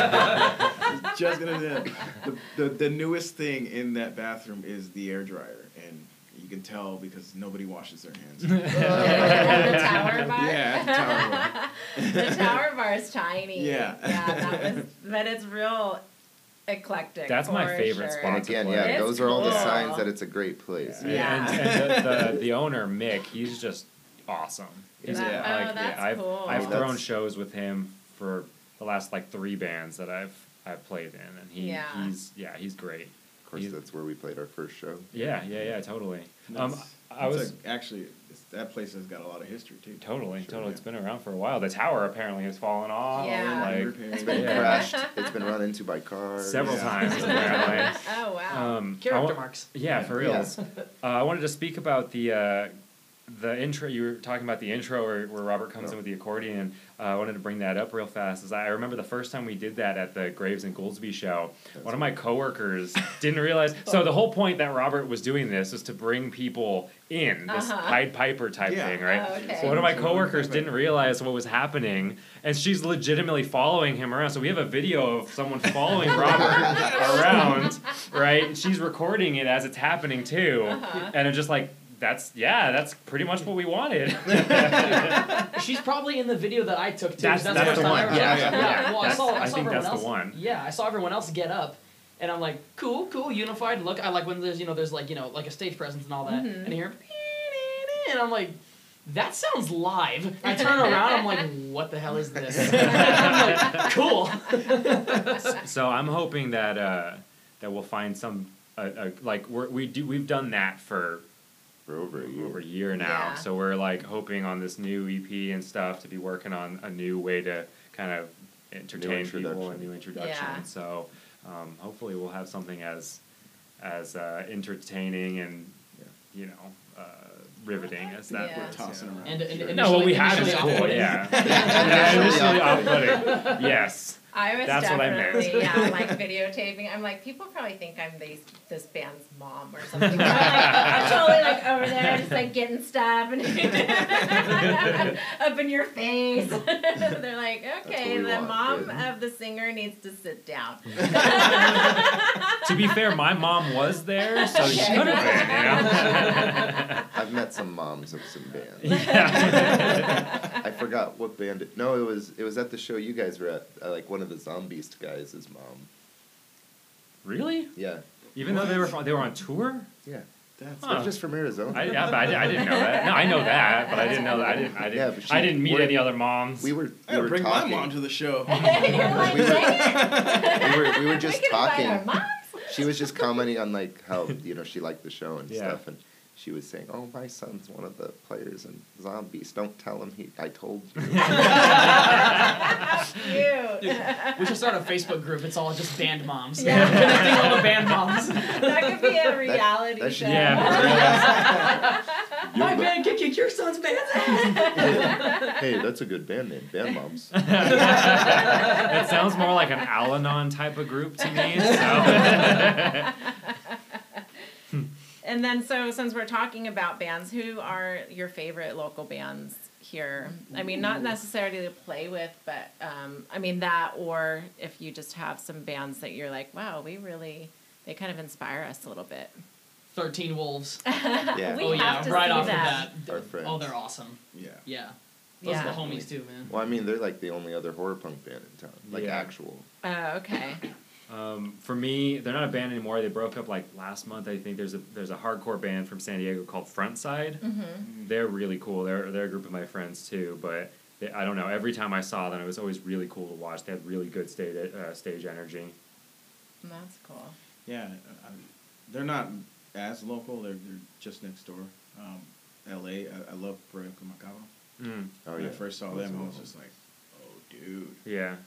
Just gonna say that. The, the the newest thing in that bathroom is the air dryer, and you can tell because nobody washes their hands. the tower bar. Yeah, the tower bar. The tower bar is tiny. Yeah. Yeah, that was, but it's real eclectic. That's my for favorite sure. spot. And again, It's yeah, those are all the cool. signs that it's a great place. Yeah. And, and the, the the owner Mick, he's just awesome. He's That- Yeah. oh, like, that's I've cool. I've That's- thrown shows with him for the last like three bands that I've I've played in, and he Yeah. he's yeah he's great. Of course, He's- that's where we played our first show. Yeah, yeah, yeah, totally. Um, That's- I that's was a- actually it's, that place has got a lot of history too. totally, Sure, totally. yeah. It's been around for a while. The tower apparently has fallen off. Yeah. Like Repairing. It's been Yeah. crashed. It's been run into by cars. several Yeah. times apparently. Oh wow. Um, I Character wa- marks. Yeah, for Yeah. reals. uh, I wanted to speak about the uh, the intro. You were talking about the intro where, where Robert comes Oh. in with the accordion. Uh, I wanted to bring that up real fast. As I remember the first time we did that at the Graves and Gouldsby show, That's one of my coworkers didn't realize. So the whole point that Robert was doing this was to bring people in, this Uh-huh. Pied Piper type Yeah. thing, right? Oh, okay. So one of my So- coworkers didn't realize what was happening, and she's legitimately following him around. So we have a video of someone following Robert around, right? And she's recording it as it's happening too, Uh-huh. and I'm just like, that's yeah, that's pretty much what we wanted. She's probably in the video that I took too. That's- That's, that's the the first time one. I ever Yeah, saw it. yeah, yeah. Well, I That's- saw. I, I saw think everyone that's the else. one. Yeah, I saw everyone else get up, and I'm like, cool, cool, unified look. I like when there's you know there's like you know like a stage presence and all that, Mhm. and you hear, and I'm like. That sounds live. I turn around, I'm like, what the hell is this? I'm like, cool. So I'm hoping that uh, that we'll find some uh, uh, like we're, we do we've done that for For over a year. over a year now. Yeah. So we're like hoping on this new E P and stuff to be working on a new way to kind of entertain people, a introduction. new introduction. Yeah. So um, hopefully we'll have something as as uh, entertaining and you know uh, riveting as that Yeah. was. Tossing yeah. around. And, and, and No, what we have is initially cool. off-putting. Yeah. Yeah, Initially initially off-putting. Yes. I was That's what I meant. definitely yeah, like videotaping. I'm like, people probably think I'm these, this band's mom or something. I'm, like, I'm totally like over there, just like getting stuff and up in your face. They're like, okay, we the want, mom good. of the singer needs to sit down. To be fair, my mom was there, so she Okay. could have been, you know. I've met some moms of some bands. Yeah. I forgot what band it. No, it was it was at the show you guys were at. Uh, like one of the Zombiest guys' mom. Really? Yeah, Even though they were from, they were on tour? yeah. That's Huh. They're just from Arizona. I, yeah, but I, di- I didn't know that. No, I know that, but I didn't know that. I didn't. I didn't. Yeah, but she- I didn't meet we're- any other moms. we were I we gotta were bring talking. my mom to the show. You're like, We were- dang it. we were we were just We can invite talking. our moms. She was just commenting on like how you know she liked the show and Yeah. stuff, and she was saying, "Oh, my son's one of the players in Zombies. Don't tell him he I told you." Cute. We should start a Facebook group. It's all just band moms. Yeah. Connecting all the band moms. That could be a reality that show. should- Yeah. My band can kick your son's band's ass. Hey, that's a good band name, Band Moms. It sounds more like an Al-Anon type of group to me. So. And then, so since we're talking about bands, who are your favorite local bands here? I mean, not necessarily to play with, but um, I mean that, or if you just have some bands that you're like, wow, we really, they kind of inspire us a little bit. Thirteen Wolves. Yeah. We oh have yeah, to right see off that. of that. Our friends. Oh, they're awesome. Yeah. Yeah. Those Yeah. are the homies too, man. Well, I mean, they're like the only other horror punk band in town, like Yeah. actual. Oh, okay. Um, for me, they're not a band anymore. They broke up like last month. I think there's a there's a hardcore band from San Diego called Frontside. Mm-hmm. They're really cool. They're they're a group of my friends too. But they, I don't know. Every time I saw them, it was always really cool to watch. They had really good stage uh, stage energy. That's cool. Yeah, uh, I, they're not as local. They're they're just next door. Um, L A. I, I love Proyecto Macabro. Mm. Oh When yeah. I first saw Those them, I are was awesome. just like, oh, dude. Yeah.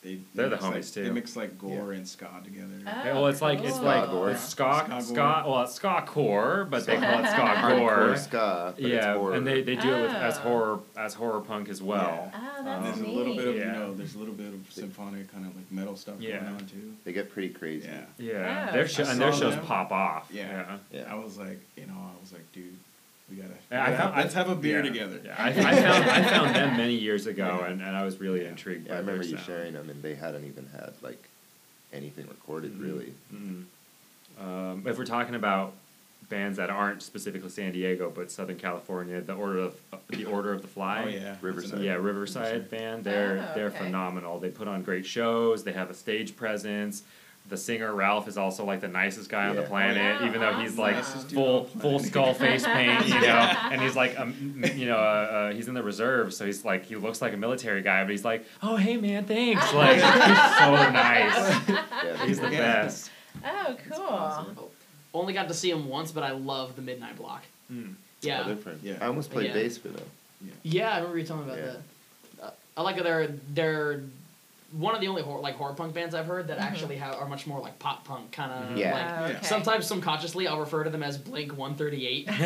They, they They're the mix, like, homies, too. They mix like gore and ska together. Oh, Yeah, well, it's like it's cool. like Ska gore. it's ska Ska ska. gore. Well, it's ska core, but they call it ska Hardcore gore. ska, but it's Yeah, horror. and they, they do it with as Oh. horror as horror punk as well. Oh, And that's there's neat. a little bit of Yeah. you know, there's a little bit of symphonic kind of like metal stuff Yeah. going on too. They get pretty crazy. Yeah. Yeah, Oh, their okay. show, I and their saw shows them. pop off. Yeah. Yeah. Yeah. I was like, you know, I was like, dude, we gotta, we Yeah, I gotta found- have, let's I- have a beer yeah. together. Yeah, I, I found I found them many years ago, Yeah. and, and I was really Yeah. intrigued Yeah, by I remember their you sound. sharing them, and they hadn't even had like anything recorded, Mhm. really. Mhm. Um, if we're talking about bands that aren't specifically San Diego but Southern California, the Order of the Order of the Fly. Oh yeah, Riverside. That's Yeah, another- Riverside band. They're Oh, they're okay. phenomenal. They put on great shows. They have a stage presence. The singer Ralph is also like the nicest guy on the Yeah. planet, Oh, even though he's awesome. like Nicest dude full on the full planet. skull face paint, you know, and he's like, um, you know, uh, uh, he's in the reserve, so he's like, he looks like a military guy, but he's like, oh hey man, thanks, like he's so nice. Yeah, He's the Yeah. best. Oh, cool. awesome. Oh, only got to see him once, but I love the Midnight Block. Mm. Yeah. Oh, they're friends. Yeah. I almost played Yeah. bass for them. Yeah, I remember you telling me about Yeah. that. Uh, I like that they're they're one of the only horror, like horror punk bands I've heard that Mhm. actually have are much more like pop punk kind of Yeah. like. Oh, Yeah. okay. Sometimes subconsciously I'll refer to them as Blink one thirty-eight. Are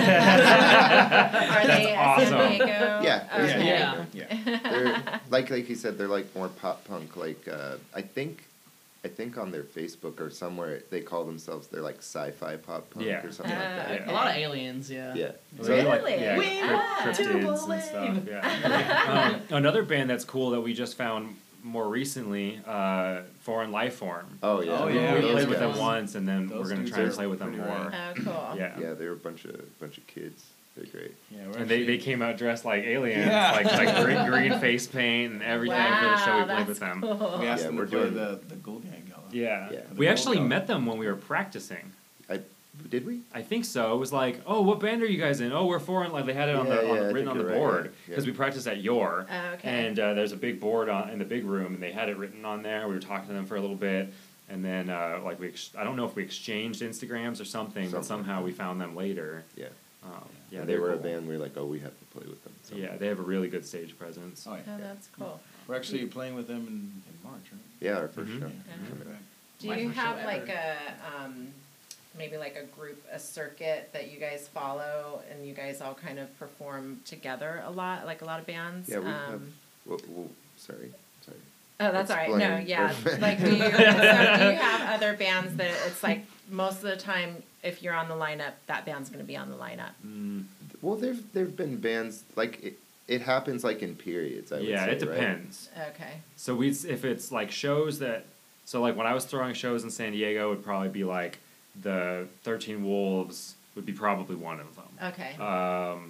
That's they a awesome. San Diego? Yeah, they're Okay. Yeah. Yeah. They're like like you said, they're like more pop punk. Like uh, I think, I think on their Facebook or somewhere they call themselves they're like sci-fi pop punk Yeah. or something Ah, like that. okay. A lot of aliens, yeah. Yeah. So they like, Really? yeah, We crypt- want to cryptids and stuff. believe. Yeah. um, another band that's cool that we just found more recently, uh, Foreign Life Form. Oh yeah. Oh, we yeah, we those played with guys. them once, and then Those we're gonna dudes try and are play with them pretty more. rad. Oh, cool. Yeah. Yeah, they were a bunch of bunch of kids. They're great. Yeah, we're And they, actually- they came out dressed like aliens, Yeah. like like green, green face paint and everything for the show we Wow, played with that's them. cool. we asked Yeah, them we're to play doing- the the Gold Gang Gala. Yeah. Yeah. We The actually Gold met them when we were practicing. I did we? I think so. It was like, oh, what band are you guys in? Oh, we're Foreign. Like they had it on Yeah, the, on yeah, the I written think on the you're right, board yeah, because yeah. we practiced at Your. Oh, okay. And uh, there's a big board on in the big room, and they had it written on there. We were talking to them for a little bit, and then uh, like we, ex- I don't know if we exchanged Instagrams or something, but Something. somehow we found them later. Yeah. Um, yeah, And they they were a cool. band. We were like, oh, we have to play with them. So. Yeah, they have a really good stage presence. Oh, yeah. Oh, that's cool. We're actually playing with them in, in March, right? Yeah, our 1st Mhm. show. Yeah. Coming up. Do My you first show have ever. like a um, maybe like a group, a circuit that you guys follow, and you guys all kind of perform together a lot, like a lot of bands? Yeah, we um, have. Well, well, sorry, sorry. Oh, that's all right. No, Explain. yeah. Like, do you, so do you have other bands that it's like most of the time, if you're on the lineup, that band's going to be on the lineup? Mm, Well, there've there've been bands like it. It happens like in periods. I would yeah, say, it right? depends. Okay. So we if it's like shows that so like when I was throwing shows in San Diego, it would probably be like the Thirteen Wolves would be probably one of them. Okay. Um,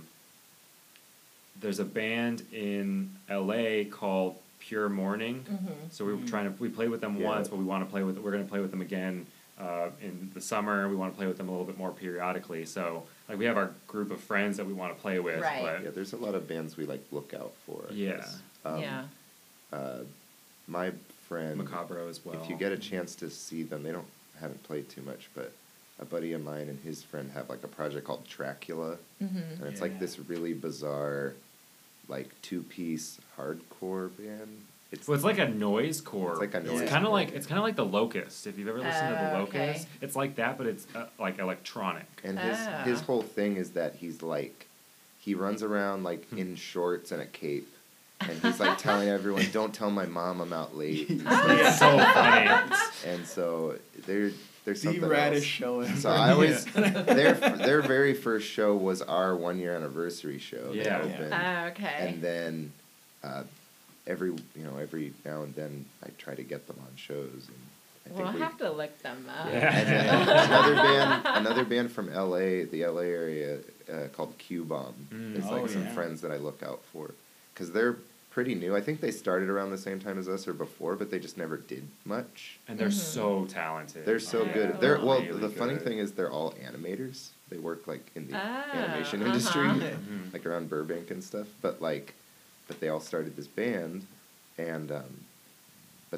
there's a band in L A called Pure Morning. Mm-hmm. So we were trying to we played with them Yeah. once, but we want to play with we're going to play with them again uh, in the summer. We want to play with them a little bit more periodically. So like we have our group of friends that we want to play with. Right. But Yeah, there's a lot of bands we like look out for. I Yeah. guess. Um, yeah. Uh, my friend. Macabro as well. If you get a chance to see them, they don't haven't played too much, but a buddy of mine and his friend have like a project called Dracula, Mm-hmm. and it's like Yeah. this really bizarre, like two piece hardcore band. It's Well, it's like a noise core. It's like a noise It's kind of core, like yeah. it's kind of like the Locust. If you've ever listened to the Oh, Locust, okay. it's like that, but it's uh, like electronic. and his Ah. his whole thing is that he's like, he runs around like Hmm. in shorts and a cape, and he's like telling everyone, "Don't tell my mom I'm out late." And, It's stuff. so funny. And so they're there's The something raddest else. show ever. So I always Yeah. their their very first show was our one year anniversary show. They Yeah. opened, Oh, okay. and then uh, every you know every now and then I try to get them on shows. And I think we'll we, have to look them up. Yeah. and then another band another band from L A, the L A area uh, called Q Bomb. Mm. It's Oh, like some yeah. friends that I look out for because they're pretty new. I think they started around the same time as us or before, but they just never did much. And they're Mhm. so talented. They're so Yeah. good. They're well. Really the funny good. thing is, they're all animators. They work like in the Ah, animation uh-huh. industry, Mhm. like around Burbank and stuff. But like, but they all started this band, and um, but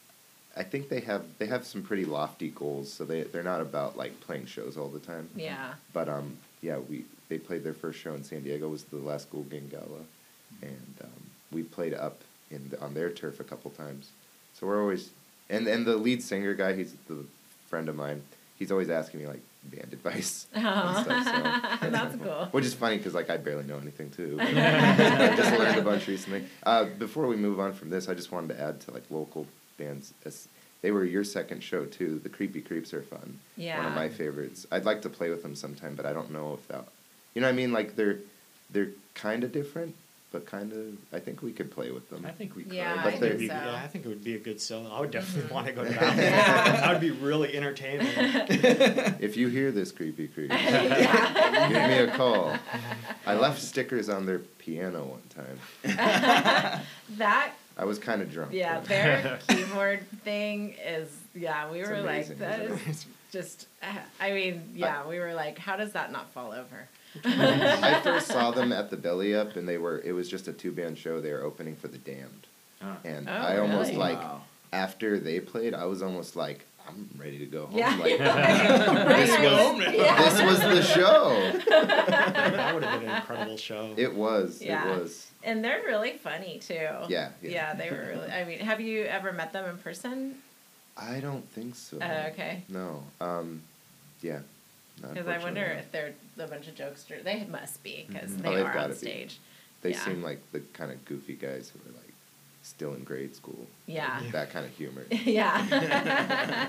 I think they have they have some pretty lofty goals. So they they're not about like playing shows all the time. Yeah. But um, yeah, we they played their first show in San Diego. Was the last Gold Gang Gala, and um, we played up in the, on their turf a couple times, So we're always, and and the lead singer guy, he's the friend of mine. He's always asking me like band advice. Oh, and stuff, so. That's cool. Which is funny because like I barely know anything too. But I just learned a bunch recently. Uh, before we move on from this, I just wanted to add to like local bands. As they were your second show too. The Creepy Creeps are fun. Yeah. One of my favorites. I'd like to play with them sometime, but I don't know if that. You know what I mean? Like they're they're kind of different, but kind of. I think we could play with them. I think we could. Yeah, But I they're- think so. Yeah, I think it would be a good solo. I would definitely Mhm. want to go to that one. Yeah. That would be really entertaining. If you hear this, Creepy Creeps, Yeah. give me a call. I left stickers on their piano one time. That, I was kind of drunk. yeah, but- their keyboard thing is, yeah, we It's were amazing, like, that isn't is just, uh, I mean, yeah, we were like, how does that not fall over? I first saw them at the Belly Up, and they were. It was just a two band show. They were opening for the Damned, Ah. and Oh, I almost really? like Wow. after they played, I was almost like, I'm ready to go home. Yeah. Like, Right. this was Yeah. this was the show. That would have been an incredible show. It was. Yeah. It was. And they're really funny too. Yeah, yeah. Yeah, they were really, I mean, have you ever met them in person? I don't think so. Oh, okay. No. Um. Yeah. not Because I wonder unfortunately. if they're a bunch of jokesters. They must be, because Mhm. they Oh, they've are gotta on be. stage. They yeah. seem like the kind of goofy guys who are like still in grade school. Yeah. That kind of humor. Yeah.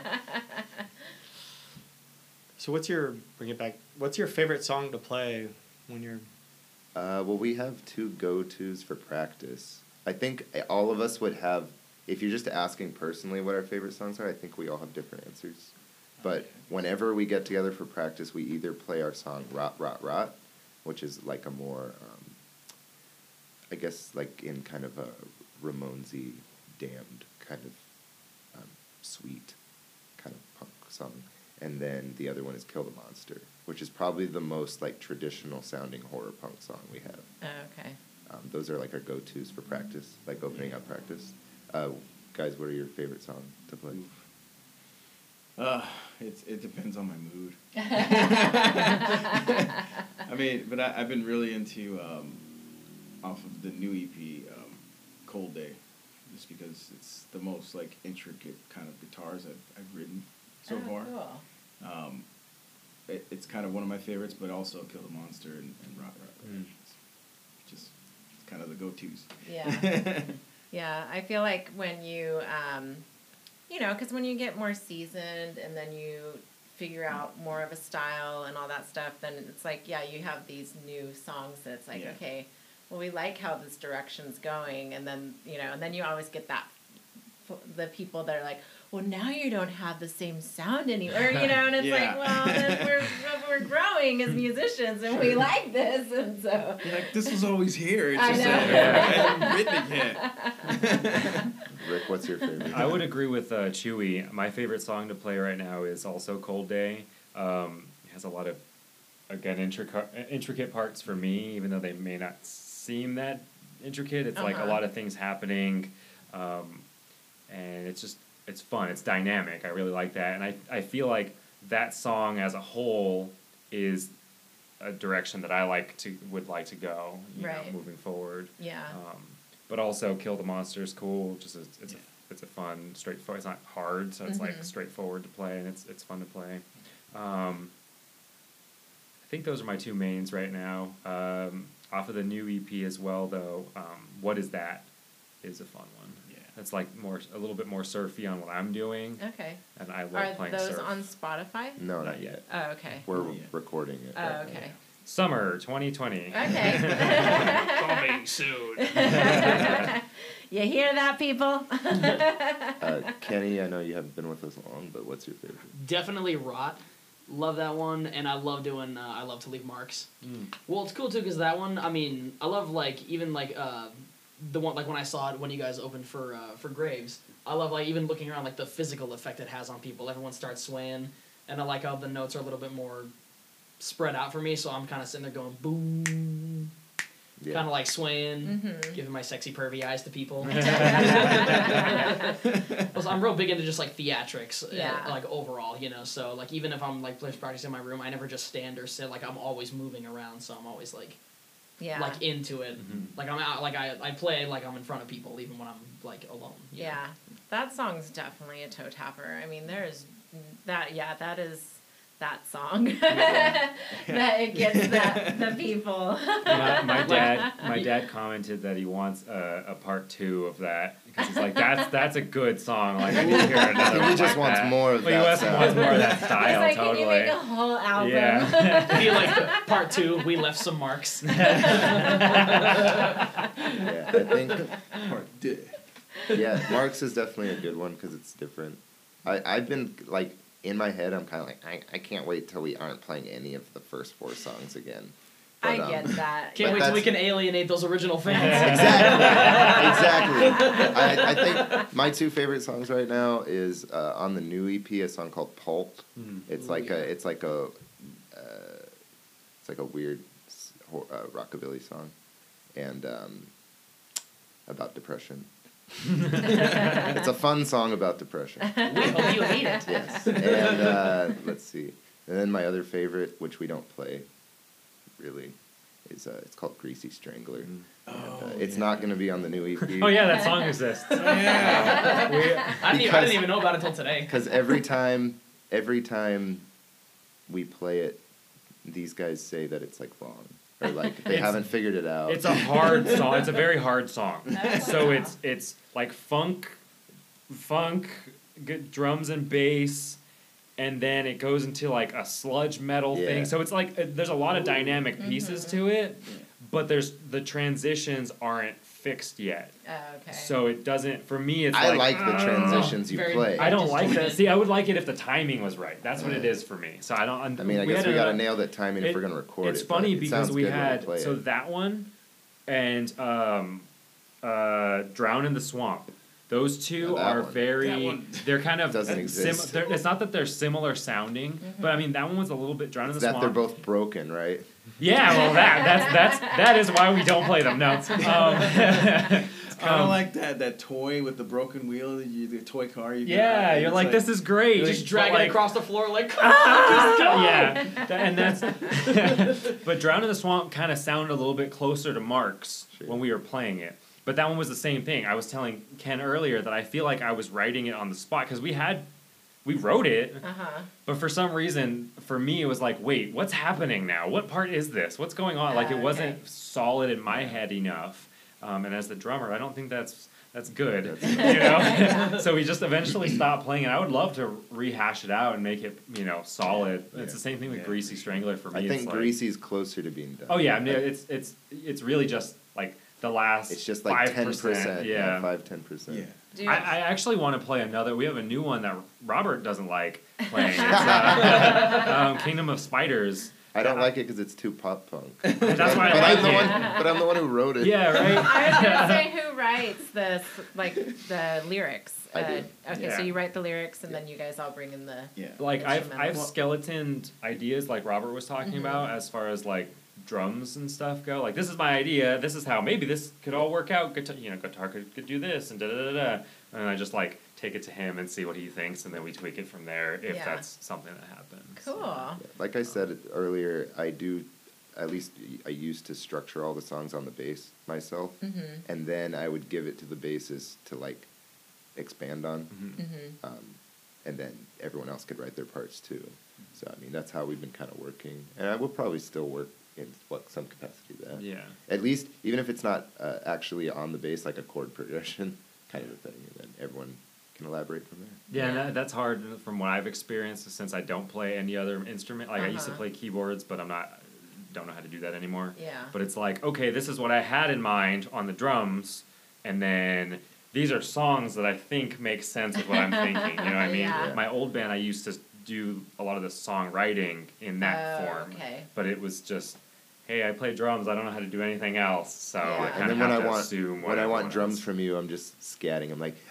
So what's your, bring it back, what's your favorite song to play when you're, Uh, well, we have two go-tos for practice. I think all of us would have, if you're just asking personally what our favorite songs are, I think we all have different answers. But whenever we get together for practice, we either play our song Rot, Rot, Rot, which is like a more, um, I guess, like in kind of a Ramonesy, Damned kind of um, sweet kind of punk song. And then the other one is Kill the Monster, which is probably the most like traditional sounding horror punk song we have. Oh, okay. Um, those are like our go-tos for practice, like opening up practice. Uh, guys, what are your favorite songs to play? Uh, it's it depends on my mood. I mean, but I, I've been really into um, off of the new E P, um, Cold Day, just because it's the most like intricate kind of guitars I've I've written so Oh, far. cool. Um, it, it's kind of one of my favorites, but also Kill the Monster and, and Rot Rot. Rot. Mm. It's just it's kind of the go-tos. Yeah. Yeah, I feel like when you, um, you know, because when you get more seasoned and then you figure out more of a style and all that stuff, then it's like, yeah, you have these new songs that it's like, Yeah. okay, well, we like how this direction's going. And then, you know, and then you always get that, the people that are like, well, now you don't have the same sound anymore, you know, and it's Yeah. like, well, then we're, we're growing as musicians and we like this, and so. You're like, this was always here. It's I just know. that I haven't written it yet. Rick, what's your favorite? I would agree with uh, Chewy. My favorite song to play right now is also Cold Day. Um, it has a lot of, again, intricate, intricate parts for me, even though they may not seem that intricate. It's like a Uh-huh. lot of things happening, um, and it's just, it's fun. It's dynamic. I really like that. And I, I feel like that song as a whole is a direction that I like to, would like to go, you Right. know, moving forward. Yeah. Um, but also Kill the Monster is cool. Just a, it's Yeah. a it's a fun straightforward. It's not hard, so it's like Mhm. straightforward to play, and it's it's fun to play. Um, I think those are my two mains right now. Um, off of the new E P as well, though. Um, What Is That is a fun one. Yeah. It's like more a little bit more surfy on what I'm doing, Okay. and I love Are playing those surf. on Spotify? No, Not not yet. yet. Oh, okay. We're Not yet. recording it. Oh, right now. okay. Summer twenty twenty. Okay. Coming soon. You hear that, people? Uh, Kenny, I know you haven't been with us long, but what's your favorite? Definitely Rot. Love that one, and I love doing. Uh, I love to leave marks. Mm. Well, it's cool too because that one. I mean, I love like even like uh, the one like when I saw it when you guys opened for uh, for Graves. I love like even looking around like the physical effect it has on people. Everyone starts swaying, and I like how the notes are a little bit more spread out for me. So I'm kind of sitting there going boom, Yeah. kind of like swaying, Mhm. giving my sexy pervy eyes to people. Plus, I'm real big into just like theatrics, Yeah. uh, like overall, you know. So like even if I'm like practicing in my room, I never just stand or sit. Like I'm always moving around, so I'm always like Yeah. like into it. Mhm. Like I'm out, like I I play like I'm in front of people even when I'm like alone. you know? Yeah, that song's definitely a toe tapper. I mean, there's that. Yeah, that is that song that it gets the, the people. my, my dad, my dad commented that he wants a, a part two of that because he's like, that's that's a good song. Like I need to hear another. He one just like wants that. more of Well, he that wants, sound. wants more of that It's style. like, totally. can you make a whole album? Yeah. It'd be like part two. We left some marks. Yeah, I think. Part two. Yeah, Marks is definitely a good one because it's different. I I've been like in my head. I'm kind of like I, I can't wait till we aren't playing any of the first four songs again. I But, um, get that. Can't But wait till we that's- can alienate those original fans. Exactly, exactly. I, I think my two favorite songs right now is uh, on the new E P, a song called Pulp. Mhm. It's Ooh, like yeah. a, it's like a, uh, it's like a weird s- ho- uh, rockabilly song, and um, about depression. It's a fun song about depression. We hope you hate it. Yes. And uh, let's see. And then my other favorite, which we don't play, really, is uh, it's called Greasy Strangler. Mhm. And, Oh, uh, it's yeah. not going to be on the new E P. Oh yeah, that song exists. Yeah. I didn't, even, I Because- didn't even know about it until today. Because every time, every time we play it, these guys say that it's like wrong, or like they It's- haven't figured it out. It's a hard song. It's a very hard song. Oh, So wow. it's it's like funk, funk, good drums and bass, and then it goes into like a sludge metal Yeah. thing. So it's like uh, there's a lot of dynamic pieces to it, but there's the transitions aren't fixed yet. Oh, okay. So it doesn't. For me, it's I like, like the uh, transitions you Very- play. I don't like that. Disjointed. See, I would like it if the timing was right. That's what it is for me. So I don't. I mean, I we guess had we got to a- nail that timing if it- we're gonna record It's it. but funny it because sounds we good when had play so it. that one and um, uh, Drown in the Swamp. Those two Oh, that are one. very. That one They're kind of doesn't uh, exist. they're- it's not that they're similar sounding, but I mean that one was a little bit Drown in the that Swamp. they're both broken, right? Yeah, well that that's that's that is why we don't play them. No. Um, It's kind of um, like that, that toy with the broken wheel, you, the toy car. You get yeah, out, and you're it's like, this is great. You're Just But, drag like, it across the floor like. yeah, Th- and that's. But Drown in the Swamp kind of sounded a little bit closer to Mark's Sure. when we were playing it. But that one was the same thing. I was telling Ken earlier that I feel like I was writing it on the spot because we had, we wrote it, Uh huh. but for some reason, for me, it was like, wait, what's happening now? What part is this? What's going on? Like Ah, it wasn't okay. solid in my head enough. Um, and as the drummer, I don't think that's that's good. That's- you know. So we just eventually stopped playing, and I would love to rehash it out and make it, you know, solid. Yeah. It's the same thing with Yeah. Greasy Strangler for me. I it's think like, Greasy's closer to being done. Oh yeah, I mean, it's it's it's really just like the last. It's just like ten five percent. percent. Yeah. five ten percent. Yeah. Dude, I, I actually want to play another. We have a new one that Robert doesn't like playing. It's, uh, um, Kingdom of Spiders. I don't Yeah. like it because it's too pop punk. That's why I but like I'm the it. one. But I'm the one who wrote it. Yeah, right. I was gonna say who writes the like the lyrics. I Uh, do. okay, Yeah. so you write the lyrics and then you guys all bring in the. Yeah. Like I've I've Instrumental. skeletoned ideas like Robert was talking Mhm. about as far as like drums and stuff go. Like this is my idea. This is how maybe this could all work out. Guitar, you know, guitar could, could do this and da da da da. And I just like take it to him and see what he thinks, and then we tweak it from there if Yeah. that's something that happens. Cool. Like I said earlier, I do. At least I used to structure all the songs on the bass myself, Mhm. and then I would give it to the bassist to like expand on, Mhm. Mhm. um, and then everyone else could write their parts too. So I mean, that's how we've been kind of working, and I will probably still work in what some capacity that. Yeah. At least, even if it's not uh, actually on the bass, like a chord progression kind of a thing, and then everyone can elaborate from there. Yeah, and Yeah. that, that's hard from what I've experienced since I don't play any other instrument. Like I used to Uh-huh. play keyboards, but I'm not don't know how to do that anymore. Yeah. But it's like, okay, this is what I had in mind on the drums, and then these are songs that I think make sense with what I'm thinking. You know what I mean? Yeah. My old band, I used to do a lot of the songwriting in that Oh, form. okay. But it was just, hey, I play drums. I don't know how to do anything else, so Yeah. I And And kind then of when have I to want assume what when I want everyone drums else- from you, I'm just scatting. I'm like,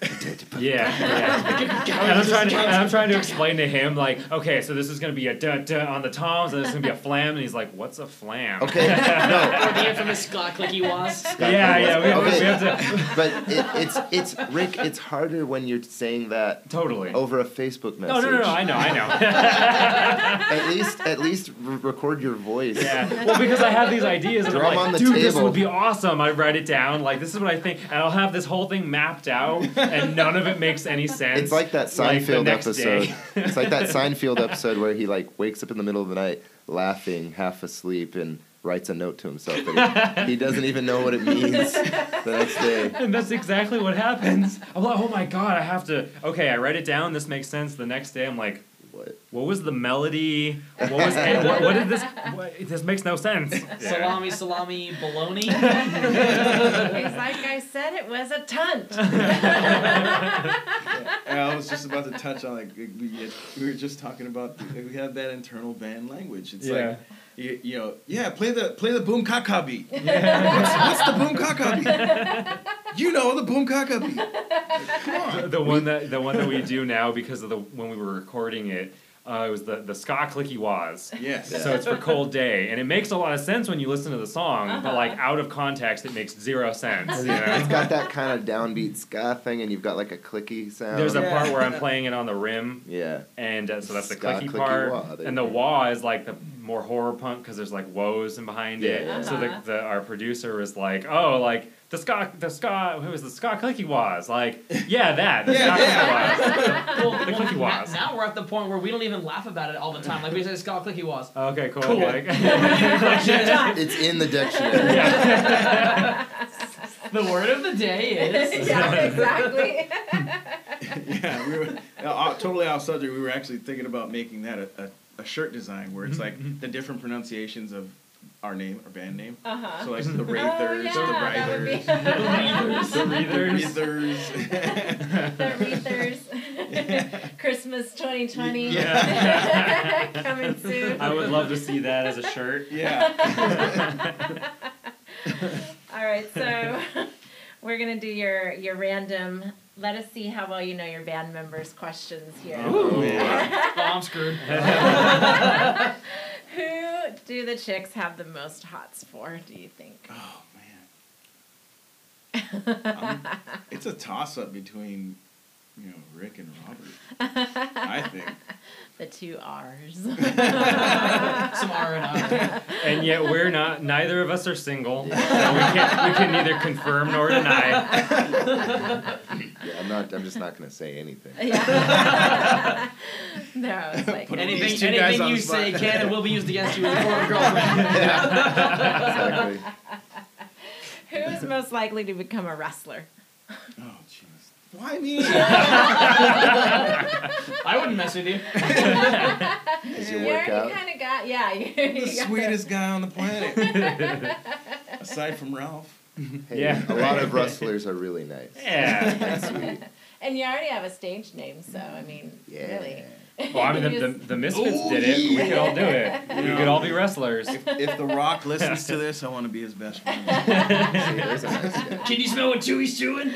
Yeah, yeah. and I'm trying to and I'm trying to explain to him like, okay, so this is gonna be a duh duh on the toms, and this is gonna be a flam, and he's like, what's a flam? Okay, no. Or the infamous Scott Clicky was. Yeah, yeah, we, have- Okay. we have to But it, it's it's Rick. It's harder when you're saying that totally. over a Facebook message. No, no, no, no, I know, I know. At least at least re- record your voice. Yeah. Or well, because I have these ideas and Throw I'm 'em like, on the dude, this table." would be awesome. I write it down. Like, this is what I think. And I'll have this whole thing mapped out, and none of it makes any sense. It's like that like, the Seinfeld next episode. day. It's like that Seinfeld episode where he like wakes up in the middle of the night, laughing, half asleep, and writes a note to himself. That he, he doesn't even know what it means the next day. And that's exactly what happens. I'm like, oh my god, I have to. Okay, I write it down. This makes sense. The next day, I'm like, What? what was the melody? What was and what, what did this? What, this makes no sense. Yeah. Salami, salami, bologna. He's like, I said it was a tunt. And I was just about to touch on like we, we were just talking about we have that internal band language. It's Yeah. like you, you know yeah play the play the boom kaka beat. Yeah. What's, what's the boom kaka beat? You know the boom kaka beat. Like, come on. The, the one that the one that we do now because of the when we were recording it, uh, it was the the ska clicky waz. Yes. So it's for Cold Day, and it makes a lot of sense when you listen to the song, but like out of context, it makes zero sense. You know? It's got that kind of downbeat ska thing, and you've got like a clicky sound. There's a Yeah. part where I'm playing it on the rim, yeah. and uh, so that's the Ska clicky clicky part, wah, there and you the go. wah is like the more horror punk because there's like woes in behind it. Yeah. So the, the our producer was like, oh, like the ska the ska who was the ska clicky waz, like yeah that the Yeah, ska yeah. clicky waz. Well, The well, clicky now, waz. now we're at the point where we don't even laugh about it all the time. Like we say, Scott Clicky was. Okay, cool. Cool. Like, It's in the dictionary. yeah. The word of the day is. Yeah, exactly. Yeah, we were uh, totally off subject. We were actually thinking about making that a, a, a shirt design where it's like the different pronunciations of our name, our band name. Uh-huh. So like the Oh, Wraithers, yeah, the that would be- Writhers, The Wreathers. the The Wreathers. Christmas twenty twenty. Yeah. Coming soon. I would love to see that as a shirt. Yeah. All right, so we're gonna do your your random. Let us see how well you know your band members' questions here. Ooh. Yeah. Oh, I'm screwed. Who do the chicks have the most hots for? Do you think? Oh man. Um, it's a toss up between, you know, Rick and Robert. I think. The two R's. Some R and R. And yet we're not. Neither of us are single. So we can we can neither confirm nor deny. Yeah, I'm not. I'm just not gonna say anything. Yeah. No, it's like Put Anything, These two guys anything on you the spot. say can and will be used against you in the court of girlfriend. Yeah, exactly. who is most likely to become a wrestler? Oh jeez. Why me? I wouldn't mess with you. As you You work already out. kind of got yeah. You, The you got sweetest guy on the planet. Aside from Ralph. Hey, Yeah. A lot of wrestlers are really nice. Yeah. And sweet. And you already have a stage name, so I mean, Yeah. really. Well, I mean, the, the, the Misfits Oh, did it. We could all do it. Yeah. We could all be wrestlers. If, if The Rock listens to this, I want to be his best friend. See, there's a nice guy. Can you smell what Chewie's chewing?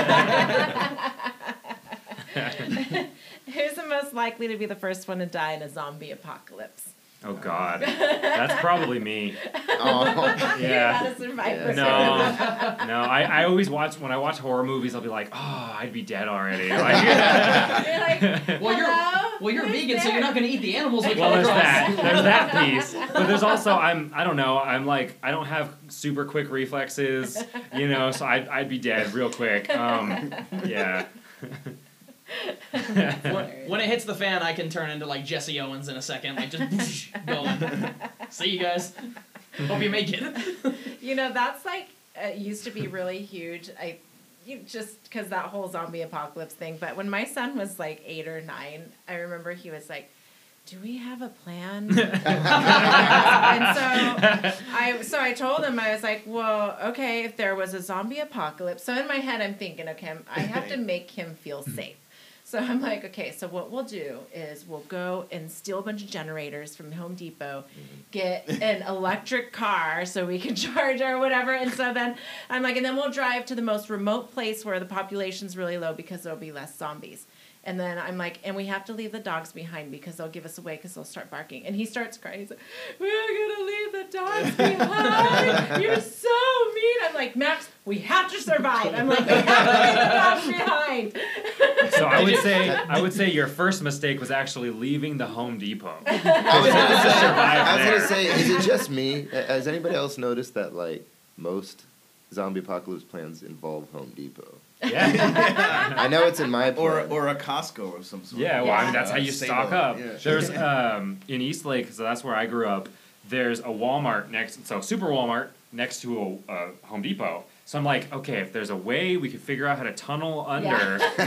Who's the most likely to be the first one to die in a zombie apocalypse? Oh God, that's probably me. Oh, You're Yeah. not a survivor. No, no. I, I always watch when I watch horror movies. I'll be like, oh, I'd be dead already. Like, You're like, Well, you're hello? well, you're Who's vegan, so there? you're not gonna eat the animals we well, come there's across. that. There's that piece. But there's also I'm I don't know. I'm like I don't have super quick reflexes. You know, so I'd I'd be dead real quick. Um, yeah. When, when it hits the fan, I can turn into like Jesse Owens in a second, like just whoosh, going. See you guys. Hope you make it. You know, that's like, it used to be really huge. I, you just because that whole zombie apocalypse thing. But when my son was like eight or nine, I remember he was like, "Do we have a plan?" And so I, so I told him, I was like, "Well, okay, if there was a zombie apocalypse." So in my head, I'm thinking, okay, I'm, I have to make him feel safe. So I'm like, okay, so what we'll do is we'll go and steal a bunch of generators from Home Depot, get an electric car so we can charge or whatever. And so then I'm like, and then we'll drive to the most remote place where the population's really low because there'll be less zombies. And then I'm like, and we have to leave the dogs behind because they'll give us away because they'll start barking. And he starts crying. He's like, we're going to leave the dogs behind. You're so mean. I'm like, Max, we have to survive. I'm like, we have to leave the dogs behind. So I would say I would say your first mistake was actually leaving the Home Depot. I was gonna say, Survive I was gonna there. say, is it just me? Has anybody else noticed that like most zombie apocalypse plans involve Home Depot? Yeah. I know it's in my Or plan. or a Costco of some sort. Yeah, well, I mean that's how Uh, you Save stock A, up. yeah. There's um in Eastlake, so that's where I grew up. There's a Walmart next, so Super Walmart next to a, a Home Depot. So I'm like, okay, if there's a way we could figure out how to tunnel under, Yeah. so we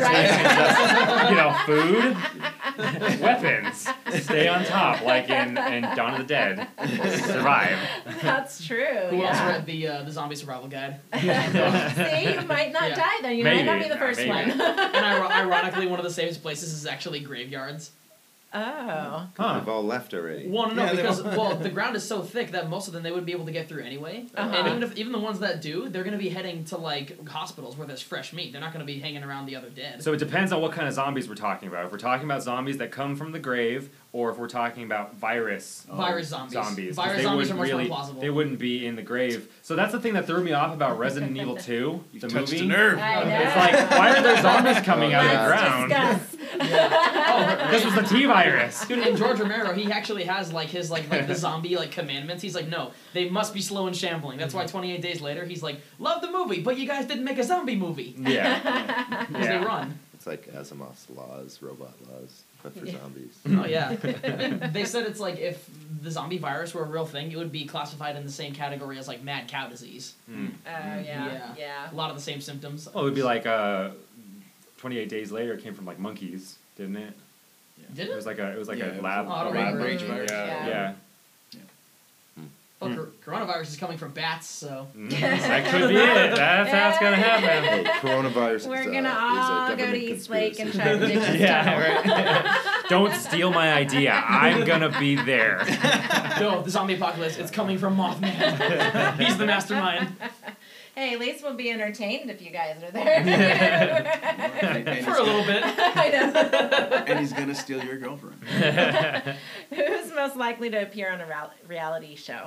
can just, you know, food, weapons, stay on top, like in, in Dawn of the Dead, survive. That's true. Who else yeah. read the uh, the zombie survival guide? See, you might not Yeah. die then. You might not Maybe. be the first Maybe. one. And ir- ironically, one of the safest places is actually graveyards. Oh. Huh. They've all left already. Well, no, Yeah, they because don't- well, the ground is so thick that most of them they would be able to get through anyway. Uh-huh. And even if even the ones that do, they're going to be heading to like hospitals where there's fresh meat. They're not going to be hanging around the other dead. So it depends on what kind of zombies we're talking about. If we're talking about zombies that come from the grave, or if we're talking about virus Virus zombies. zombies, 'cause Virus they zombies wouldn't are much more really, plausible. They wouldn't be in the grave. So that's the thing that threw me off about Resident Evil two, You've the touched movie. a nerve. I know. It's like, why are there zombies coming out of the Let's ground? discuss. Oh, This was the T virus. Dude, in George Romero, he actually has like his like like the zombie like commandments. He's like, no, they must be slow and shambling. That's why twenty-eight days later, he's like, love the movie, but you guys didn't make a zombie movie. Yeah. Because Yeah. they run. It's like Asimov's laws, robot laws, but for Yeah. zombies. Oh yeah. They said it's like if the zombie virus were a real thing, it would be classified in the same category as like mad cow disease. Mm. Oh, yeah. Yeah. Yeah. A lot of the same symptoms. Well, it would be like uh, twenty-eight days later. It came from like monkeys, didn't it? Did It it? was like a it was like Yeah, a it was lab, a- Oh, I don't lab remember. rage virus. Yeah. Yeah. yeah. Well, cor- coronavirus is coming from bats, so. Mm, that could be it. That's how it's gonna happen. Hey, coronavirus We're is, uh, gonna is a all go to government East Lake and conspiracy. try to dig this Yeah, tunnel. right. Don't steal my idea. I'm gonna be there. No, the zombie apocalypse, it's coming from Mothman. He's the mastermind. Hey, at least we'll be entertained if you guys are there. And, and For he's a little bit. I know. and he's gonna steal your girlfriend. Who's most likely to appear on a real- reality show?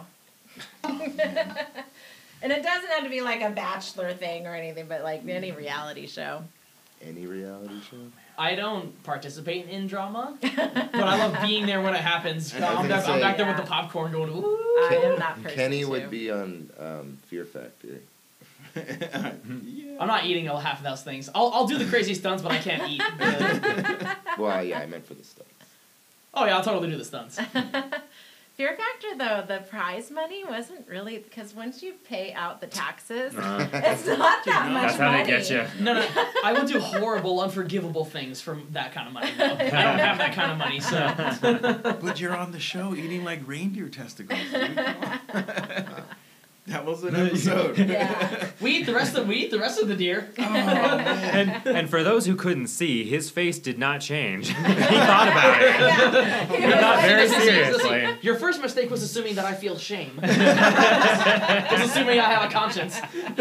And it doesn't have to be like a bachelor thing or anything, but like any reality show. Any reality show? I don't participate in drama, but I love being there when it happens. I was I'm, gonna back, I'm say- back there with Yeah. the popcorn going, ooh. I am that person Kenny too. would be on um, Fear Factor. yeah. I'm not eating a half of those things. I'll, I'll do the crazy stunts, but I can't eat. the- Well, yeah, I meant for the stuff. Oh yeah, I'll totally do the stunts. Fear Factor, though, the prize money wasn't really because once you pay out the taxes, Uh, it's not that no, much that's how money. they get you. No, no, I will do horrible, unforgivable things from that kind of money. Though. I don't have that kind of money, so. But you're on the show eating like reindeer testicles. Dude. Come on. That was an episode. Yeah. We eat the rest of we eat the rest of the deer. Oh, man. And and for those who couldn't see, his face did not change. He thought about it. Yeah. He thought very Listen, listen, listen. seriously. Your first mistake was assuming that I feel shame. was assuming I have a conscience.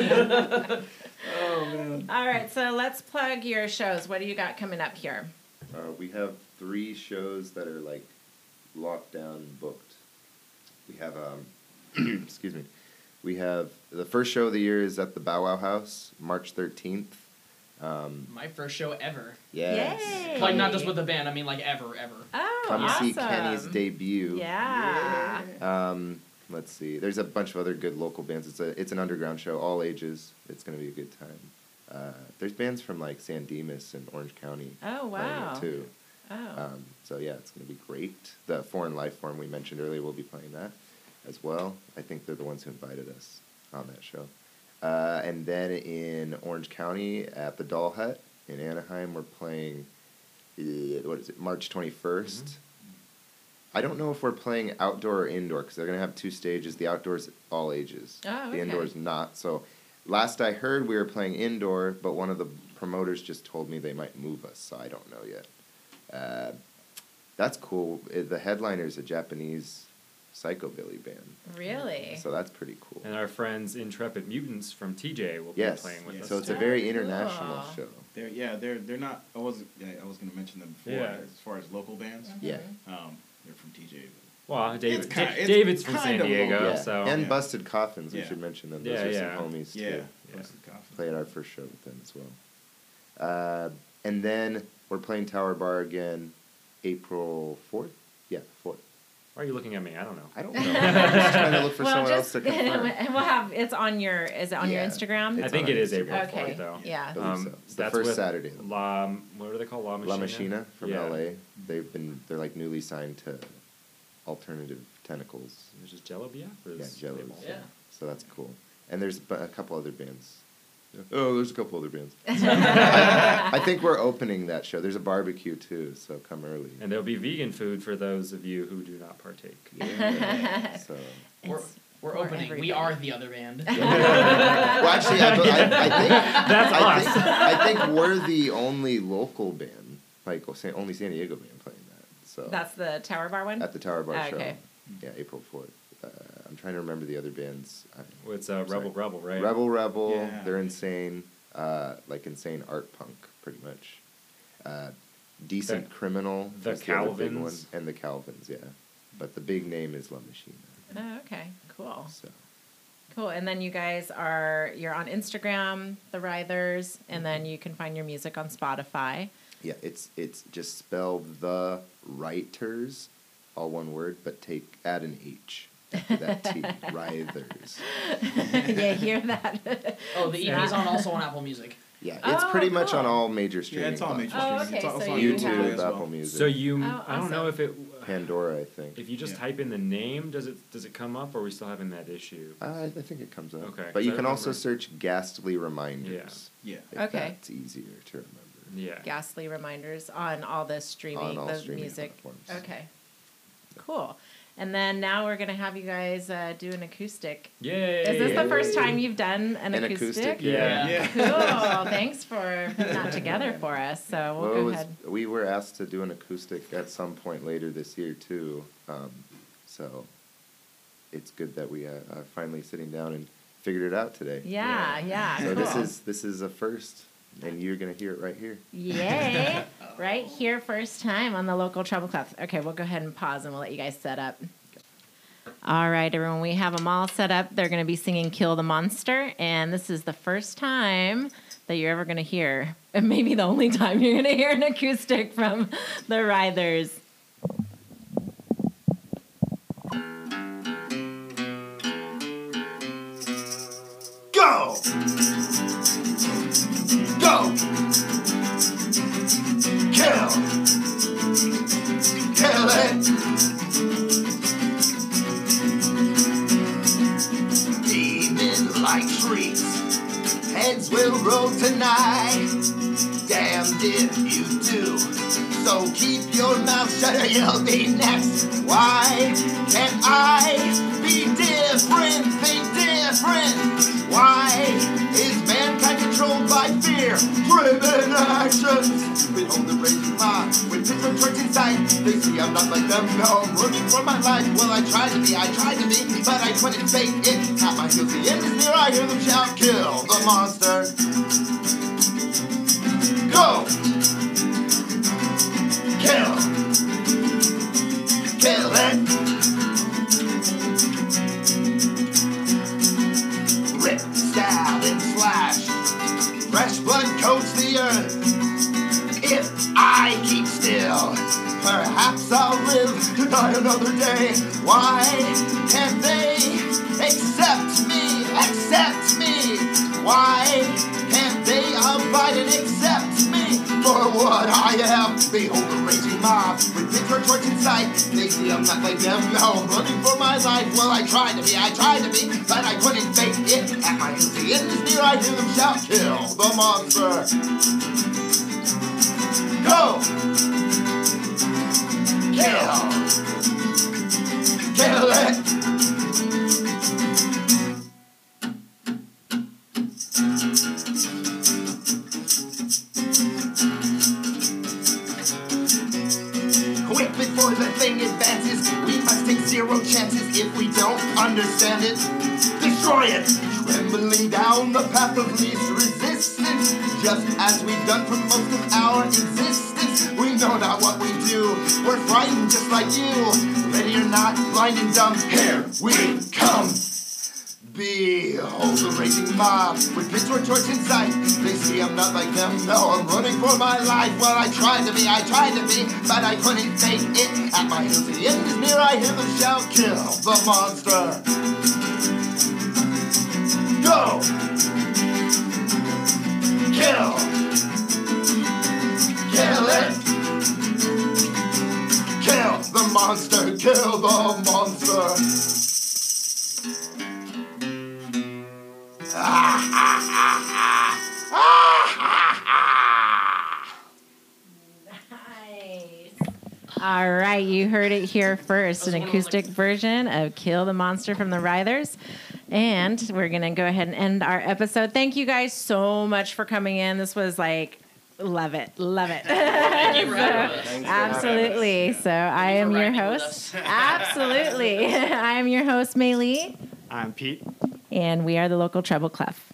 Oh man. All right, so let's plug your shows. What do you got coming up here? Uh, we have three shows that are like locked down, booked. We have, um, excuse me, we have the first show of the year is at the Bow Wow House, March thirteenth. Um, My first show ever. yes. Yay. Like not just with the band. I mean like ever, ever. Oh, Come awesome. see Kenny's debut. Yeah. Um, let's see. There's a bunch of other good local bands. It's a it's an underground show, all ages. It's gonna be a good time. Uh, there's bands from like San Dimas and Orange County Oh, playing wow. it too. Oh. Um, so yeah, it's gonna be great. The Foreign Life Form we mentioned earlier will be playing that as well. I think they're the ones who invited us on that show. Uh, and then in Orange County at the Doll Hut in Anaheim, we're playing. Uh, what is it? March twenty-first. Mm-hmm. I don't know if we're playing outdoor or indoor because they're gonna have two stages. The outdoor's all ages. Oh, okay. The indoor's not. So last I heard, we were playing indoor, but one of the promoters just told me they might move us, so I don't know yet. Uh, that's cool. Uh, The headliner's a Japanese psychobilly band, Really? so that's pretty cool. And our friends Intrepid Mutants from T J will Yes, be playing with Yeah. us. so it's a too. very Oh, international cool. show. They're yeah, they're they're not. I wasn't. Yeah, I was gonna mention them before. Yeah. As far as local bands, Yeah. um, they're from T J. Well, David, It's kinda- Da- it's David's from kind San of Diego, local. Yeah. so and Yeah. Busted Coffins, we Yeah. should mention them. Those Yeah, are yeah. some homies Yeah. too. Yeah. Busted Coffin. Played our first show with them as well. Uh, and then we're playing Tower Bar again, April fourth. Yeah, fourth. Why are you looking at me? I don't know. I don't know. I'm just trying to look for well, someone just, else to confirm. we'll have it's on your is it on Yeah. your Instagram? It's I think on it is Instagram. April Okay. fourth, though. Yeah. believe Um, so. It's the that's first with Saturday. La, what are they called? La Machina? La Machina from Yeah. L A. They've been they're like newly signed to Alternative Tentacles. There's just Jello Biafra's Yeah, Jello. label. Yeah. So that's cool. And there's bu- a couple other bands. Oh, there's a couple other bands. I, I think we're opening that show. There's a barbecue too, so come early. And there'll be vegan food for those of you who do not partake. Yeah. So. We're, It's we're for opening. We everybody. are the other band. Well, actually, I, I, I think That's I us. think I think we're the only local band, like oh, San- only San Diego band playing that. So That's the Tower Bar one. at the Tower Bar Oh, show. okay. Yeah, April fourth. Uh, I'm trying to remember the other bands. I, Well, it's uh, Rebel Sorry. Rebel, right? Rebel Rebel, Yeah. they're insane, uh, like insane art punk, pretty much. Uh, Decent The- Criminal, the is the other big one, Calvins. and the Calvins, yeah. But the big name is La Machina. Oh, okay. Cool. So Cool. And then you guys are you're on Instagram, the Writhers, and then you can find your music on Spotify. yeah, it's it's just spell the Writers, all one word, but take add an H after that T. Writhers. You hear that? Oh, the E P's on also on Apple Music. Yeah, it's Oh, pretty much on cool. all major streaming. Yeah, it's all major platforms. Oh, streaming. okay, It's so also on you YouTube, have- as well. Apple Music. So you, Oh, I don't know if awesome. it. Pandora, I think. If you just Yeah. type in the name, does it does it come up, or are we still having that issue? Uh, I I think it comes up. Okay, But 'cause you I can also remember- search Ghastly Reminders. Yeah. If Okay. That's easier to remember. Yeah. Ghastly reminders on all the streaming, On all the streaming music. platforms. Okay. Cool. And then now we're gonna have you guys uh, do an acoustic. Yay! Is this the first time you've done an, An acoustic? acoustic, Yeah. Yeah. Cool. Thanks for putting that together for us. So we'll Well, it go was, ahead. we were asked to do an acoustic at some point later this year too. Um, so it's good that we uh, are finally sitting down and figured it out today. Yeah, yeah. So cool. this is this is a first, and you're gonna hear it right here. Yay! Right here, first time on the local Treble Clefs. Okay, we'll go ahead and pause and we'll let you guys set up. All right, everyone, we have them all set up. They're going to be singing Kill the Monster, and this is the first time that you're ever going to hear, and maybe the only time you're going to hear an acoustic from the Writhers. Go! Go! Kill! Kill it! Demon like shrieks, heads will roll tonight. Damned if you do. So keep your mouth shut or you'll be next. Why can't I be different? Think different. Why is mankind controlled by fear? Driven actions. Behold the raging mob with pitchfork torch inside. They see I'm not like them. No, I'm running for my life. Well, I try to be, I try to be, but I couldn't fake it. At my heels, the end is near. I hear them shout, "Kill the monster!" Go! Kill! Kill it! Rip, stab, and slash. Fresh blood coats the earth. If I keep still, perhaps I'll live to die another day. Why can't they accept me? Accept me! Why can't they abide and accept me for what I am? Behold the raging mob with pitchfork torch in sight. They see I'm not like them, no, I'm running for my life. Well, I tried to be, I tried to be, but I couldn't fake it. At my heels, the end is near, I hear them shout, "Kill the monster!" Go! Kill! Kill it! Quick before the thing advances, we must take zero chances. If we don't understand it, destroy it! Trembling down the path of least resistance, just as we've done for most of our existence. We know not what we do, we're frightened just like you. Ready or not, blind and dumb, here we come. Behold the raging mob with pitchfork torch in sight. They see I'm not like them, no, I'm running for my life. Well, I tried to be, I tried to be, but I couldn't fake it. At my heels, the end is near, I hear them shout, kill the monster. Go! Kill! Kill it! Kill the monster! Kill the monster! Ah, ah, ah, ah. Ah, ah, ah. Nice. All right, you heard it here first, an acoustic version of Kill the Monster from the Writhers. And we're going to go ahead and end our episode. Thank you guys so much for coming in. This was like, love it, love it. Thank you for So, having us. absolutely. So I am for your riding with host. us. Absolutely. I am your host, Mei Lee, I'm Pete. and we are the local Treble Clef.